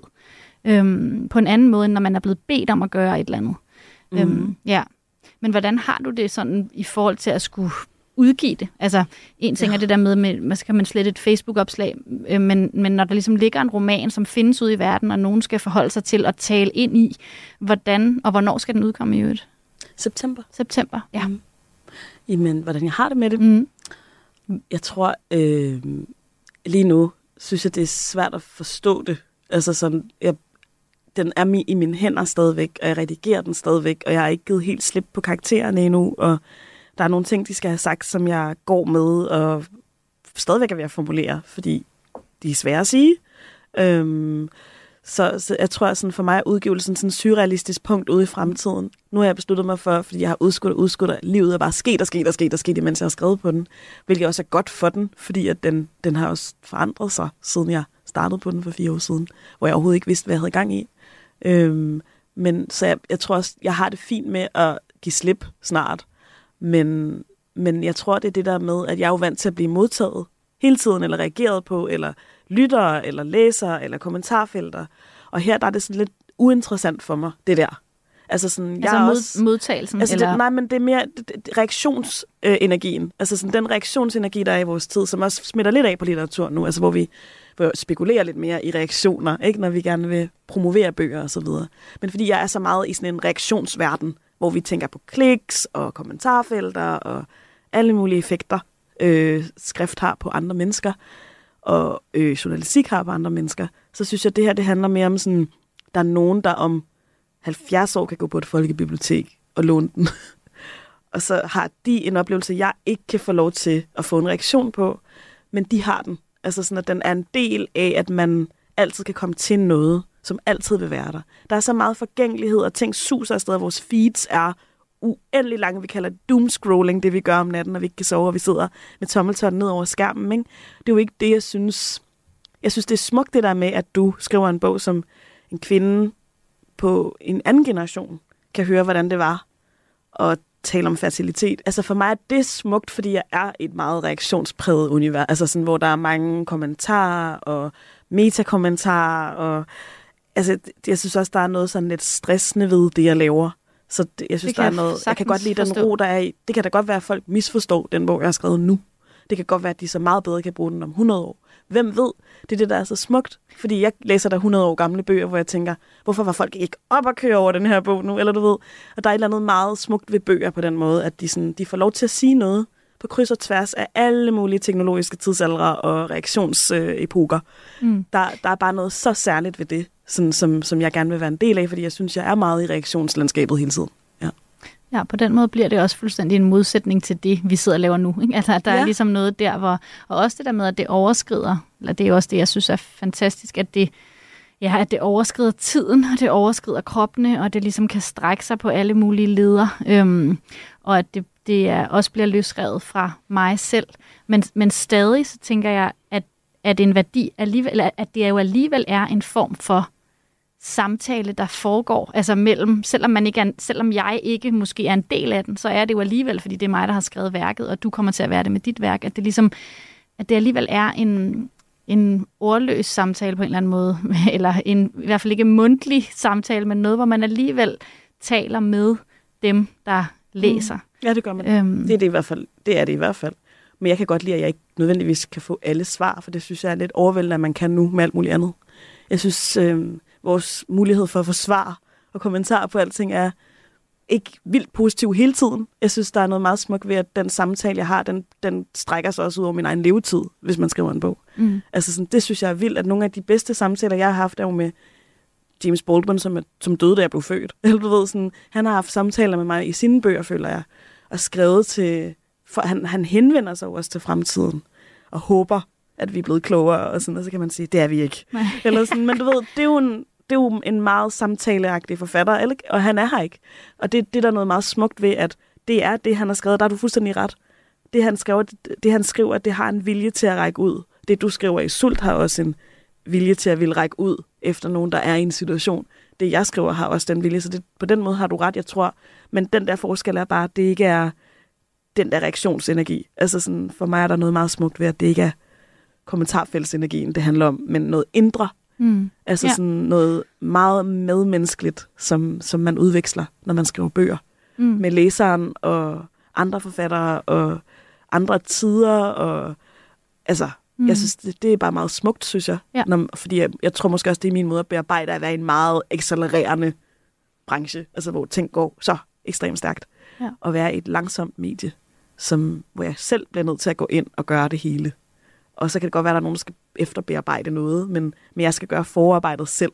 S3: øhm, på en anden måde, end når man er blevet bedt om at gøre et eller andet. Mm. Øhm, ja. Men hvordan har du det sådan i forhold til at skulle udgive det? Altså, en ting ja. er det der med, med man skal man slette et Facebook-opslag, øh, men, men når der ligesom ligger en roman, som findes ude i verden, og nogen skal forholde sig til at tale ind i, hvordan og hvornår skal den udkomme i øvrigt?
S2: September.
S3: September, ja. Mm.
S2: Jamen, hvordan jeg har det med det? Mm. Jeg tror, øh, lige nu, synes jeg, det er svært at forstå det. Altså sådan, jeg, den er mi, i mine hænder stadigvæk, og jeg redigerer den stadigvæk, og jeg har ikke givet helt slip på karaktererne endnu, og der er nogle ting, de skal have sagt, som jeg går med, og stadigvæk er ved at formulere, fordi de er svære at sige. Øhm, så, så jeg tror, at sådan for mig er udgivelsen sådan et surrealistisk punkt ude i fremtiden. Nu har jeg besluttet mig for, fordi jeg har udskudt og udskudt, at livet er bare sket og sket og sket og sket, mens jeg har skrevet på den. Hvilket også er godt for den, fordi at den, den har også forandret sig, siden jeg startede på den for fire år siden, hvor jeg overhovedet ikke vidste, hvad jeg havde gang i. Øhm, men så jeg, jeg tror også, jeg har det fint med at give slip snart. Men, men jeg tror, det er det der med, at jeg er jo vant til at blive modtaget hele tiden, eller reageret på, eller lyttere, eller læsere, eller kommentarfelter. Og her der er det sådan lidt uinteressant for mig, det der. Altså, sådan,
S3: altså
S2: jeg
S3: mod,
S2: også,
S3: modtagelsen?
S2: Altså
S3: eller?
S2: Det, nej, men det er mere det, det, reaktionsenergien. Altså sådan, den reaktionsenergi, der er i vores tid, som også smitter lidt af på litteratur nu, altså hvor vi, hvor vi spekulerer lidt mere i reaktioner, ikke, når vi gerne vil promovere bøger og så videre. Men fordi jeg er så meget i sådan en reaktionsverden, hvor vi tænker på kliks og kommentarfelter og alle mulige effekter, øh, skrift har på andre mennesker, og øh, journalistik har på andre mennesker, så synes jeg, at det her det handler mere om sådan, der er nogen, der om halvfjerds år kan gå på et folkebibliotek og låne den. Og så har de en oplevelse, jeg ikke kan få lov til at få en reaktion på, men de har den. Altså sådan, at den er en del af, at man altid kan komme til noget, som altid vil være der. Der er så meget forgængelighed, og ting suser afsted, og vores feeds er uendelig lange. Vi kalder det doomscrolling, det vi gør om natten, når vi ikke kan sove, og vi sidder med tommeltotten ned over skærmen. Ikke? Det er jo ikke det, jeg synes. Jeg synes, det er smukt det der med, at du skriver en bog, som en kvinde på en anden generation kan høre, hvordan det var, og tale om fertilitet. Altså for mig er det smukt, fordi jeg er et meget reaktionspræget univers, altså sådan, hvor der er mange kommentarer og metakommentarer, og altså, jeg synes også, der er noget sådan lidt stressende ved det, jeg laver. Så det, jeg synes, det der er noget, jeg kan godt lide den ro, der er i. Det kan da godt være, at folk misforstår den bog, jeg har skrevet nu. Det kan godt være, at de så meget bedre kan bruge den om hundrede år. Hvem ved? Det er det, der er så smukt. Fordi jeg læser der hundrede år gamle bøger, hvor jeg tænker, hvorfor var folk ikke op og køre over den her bog nu? Eller du ved, og der er et eller andet meget smukt ved bøger på den måde, at de, sådan, de får lov til at sige noget på kryds og tværs af alle mulige teknologiske tidsaldre og reaktionsepoker. Mm. Der, der er bare noget så særligt ved det, sådan, som, som jeg gerne vil være en del af, fordi jeg synes, jeg er meget i reaktionslandskabet hele tiden. Ja.
S3: Ja, på den måde bliver det også fuldstændig en modsætning til det, vi sidder og laver nu. Ikke? Altså, der ja. er ligesom noget der, hvor... Og også det der med, at det overskrider, eller det er også det, jeg synes er fantastisk, at det, ja, at det overskrider tiden, og det overskrider kroppene, og det ligesom kan strække sig på alle mulige leder, øhm, og at det, det er, også bliver løsrevet fra mig selv. Men, men stadig så tænker jeg, at, at en værdi alligevel, at det jo alligevel er en form for samtale, der foregår, altså mellem, selvom, man ikke er, selvom jeg ikke måske er en del af den, så er det jo alligevel, fordi det er mig, der har skrevet værket, og du kommer til at være det med dit værk, at det ligesom, at det alligevel er en, en ordløs samtale på en eller anden måde, eller en, i hvert fald ikke mundtlig samtale, men noget, hvor man alligevel taler med dem, der læser.
S2: Mm. Ja, det gør man. Øhm. Det er det i hvert fald. Det er det i hvert fald. Men jeg kan godt lide, at jeg ikke nødvendigvis kan få alle svar, for det synes jeg er lidt overvældende, at man kan nu med alt muligt andet. Jeg synes, øh, vores mulighed for at få svar og kommentarer på alting er ikke vildt positiv hele tiden. Jeg synes, der er noget meget smukt ved, at den samtale, jeg har, den, den strækker sig også ud over min egen levetid, hvis man skriver en bog. Mm. Altså sådan, det synes jeg er vildt, at nogle af de bedste samtaler, jeg har haft, er jo med James Baldwin, som, er, som døde, da jeg blev født. Eller du ved, sådan, han har haft samtaler med mig i sine bøger, føler jeg, og skrevet til... For han, han henvender sig også til fremtiden, og håber, at vi er blevet klogere, og sådan, og så kan man sige, det er vi ikke. Eller sådan, men du ved, det er jo en, det er jo en meget samtaleagtig forfatter, eller, og han er her ikke. Og det, det er der noget meget smukt ved, at det er det, han har skrevet, der er du fuldstændig ret. Det han skriver, det, det han skriver, det har en vilje til at række ud. Det du skriver i Sult har også en vilje til at ville række ud efter nogen, der er i en situation. Det jeg skriver har også den vilje, så det, på den måde har du ret, jeg tror. Men den der forskel er bare, at det ikke er den der reaktionsenergi. Altså sådan, for mig er der noget meget smukt ved, at det ikke er kommentarfeltsenergien, det handler om, men noget indre. Mm. Altså ja. Sådan noget meget medmenneskeligt, som, som man udveksler, når man skriver bøger. Mm. Med læseren og andre forfattere og andre tider. Og, altså, mm. jeg synes, det, det er bare meget smukt, synes jeg. Ja. Når, fordi jeg, jeg tror måske også, det er min måde at bearbejde at være i en meget accelererende branche, altså hvor ting går så ekstremt stærkt. Ja. Og være i et langsomt medie, som, hvor jeg selv bliver nødt til at gå ind og gøre det hele. Og så kan det godt være, at der er nogen, der skal efterbearbejde noget, men, men jeg skal gøre forarbejdet selv,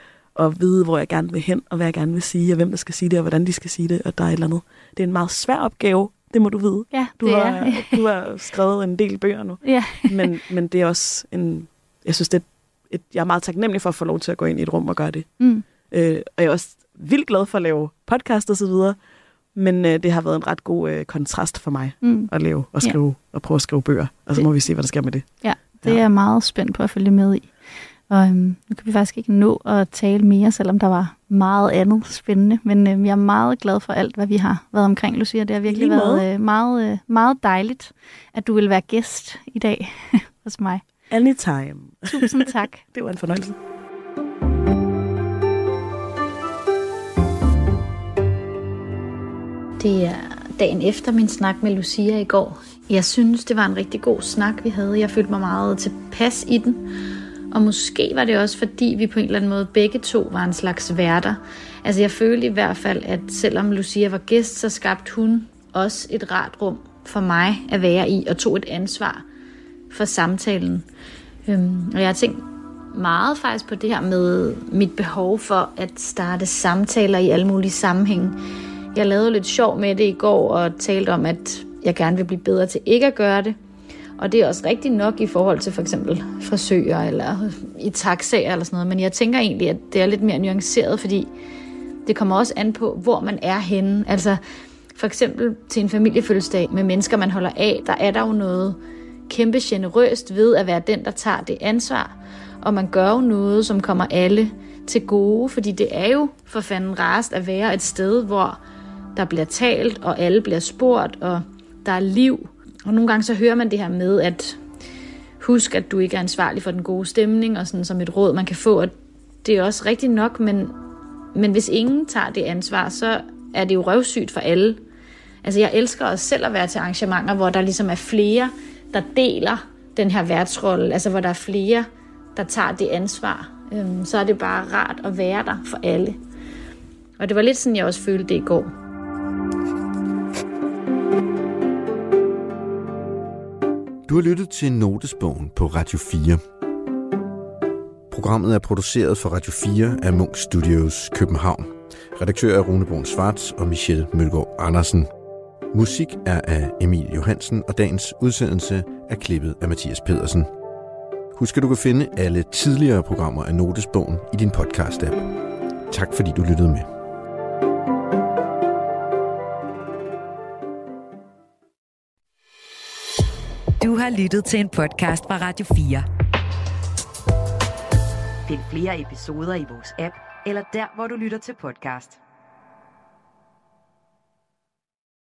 S2: og vide, hvor jeg gerne vil hen, og hvad jeg gerne vil sige, og hvem der skal sige det, og hvordan de skal sige det, og der er et eller andet. Det er en meget svær opgave, det må du vide.
S3: Ja,
S2: du,
S3: det
S2: har,
S3: er.
S2: du har skrevet en del bøger nu,
S3: ja.
S2: men, men det er også en... Jeg synes, det er et, jeg er meget taknemmelig for at få lov til at gå ind i et rum og gøre det. Mm. Øh, og jeg er også vildt glad for at lave podcast og så videre, men øh, det har været en ret god øh, kontrast for mig mm. at lave og skrive ja. og prøve at skrive bøger. Og så må vi se, hvad der sker med det.
S3: Ja, det ja. er jeg meget spændt på at følge med i. Og øhm, nu kan vi faktisk ikke nå at tale mere, selvom der var meget andet spændende. Men øh, jeg er meget glad for alt, hvad vi har været omkring, Lucia. Det har virkelig Lige været øh, meget, øh, meget dejligt, at du vil være gæst i dag hos mig.
S2: Anytime.
S3: Tusind tak.
S2: Det var en fornøjelse.
S3: Det er dagen efter min snak med Lucia i går. Jeg synes, det var en rigtig god snak, vi havde. Jeg følte mig meget tilpas i den. Og måske var det også, fordi vi på en eller anden måde begge to var en slags værter. Altså jeg følte i hvert fald, at selvom Lucia var gæst, så skabte hun også et rart rum for mig at være i, og tog et ansvar for samtalen. Øhm, og jeg har tænkt meget faktisk på det her med mit behov for at starte samtaler i alle mulige sammenhænge. Jeg lavede lidt sjov med det i går og talte om, at jeg gerne vil blive bedre til ikke at gøre det. Og det er også rigtigt nok i forhold til for eksempel frisører eller i taxaer eller sådan noget. Men jeg tænker egentlig, at det er lidt mere nuanceret, fordi det kommer også an på, hvor man er henne. Altså for eksempel til en familiefødselsdag med mennesker, man holder af, der er der jo noget kæmpe generøst ved at være den, der tager det ansvar. Og man gør jo noget, som kommer alle til gode, fordi det er jo for fanden rarest at være et sted, hvor der bliver talt, og alle bliver spurgt, og der er liv. Og nogle gange så hører man det her med, at husk, at du ikke er ansvarlig for den gode stemning, og sådan som et råd, man kan få. Og det er også rigtigt nok, men, men hvis ingen tager det ansvar, så er det jo røvsygt for alle. Altså jeg elsker også selv at være til arrangementer, hvor der ligesom er flere, der deler den her værtsrolle. Altså hvor der er flere, der tager det ansvar. Øhm, så er det bare rart at være der for alle. Og det var lidt sådan, jeg også følte det i går.
S1: Du har lyttet til Notesbogen på Radio fire. Programmet er produceret for Radio fire af Munch Studios København. Redaktør er Rune Brun Schwartz og Michelle Mølgaard Andersen. Musik er af Emil Johansen, og dagens udsendelse er klippet af Mathias Pedersen. Husk, at du kan finde alle tidligere programmer af Notesbogen i din podcast-app. Tak fordi du lyttede med.
S4: Du har lyttet til en podcast fra Radio fire.
S5: Find flere episoder i vores app, eller der, hvor du lytter til podcast.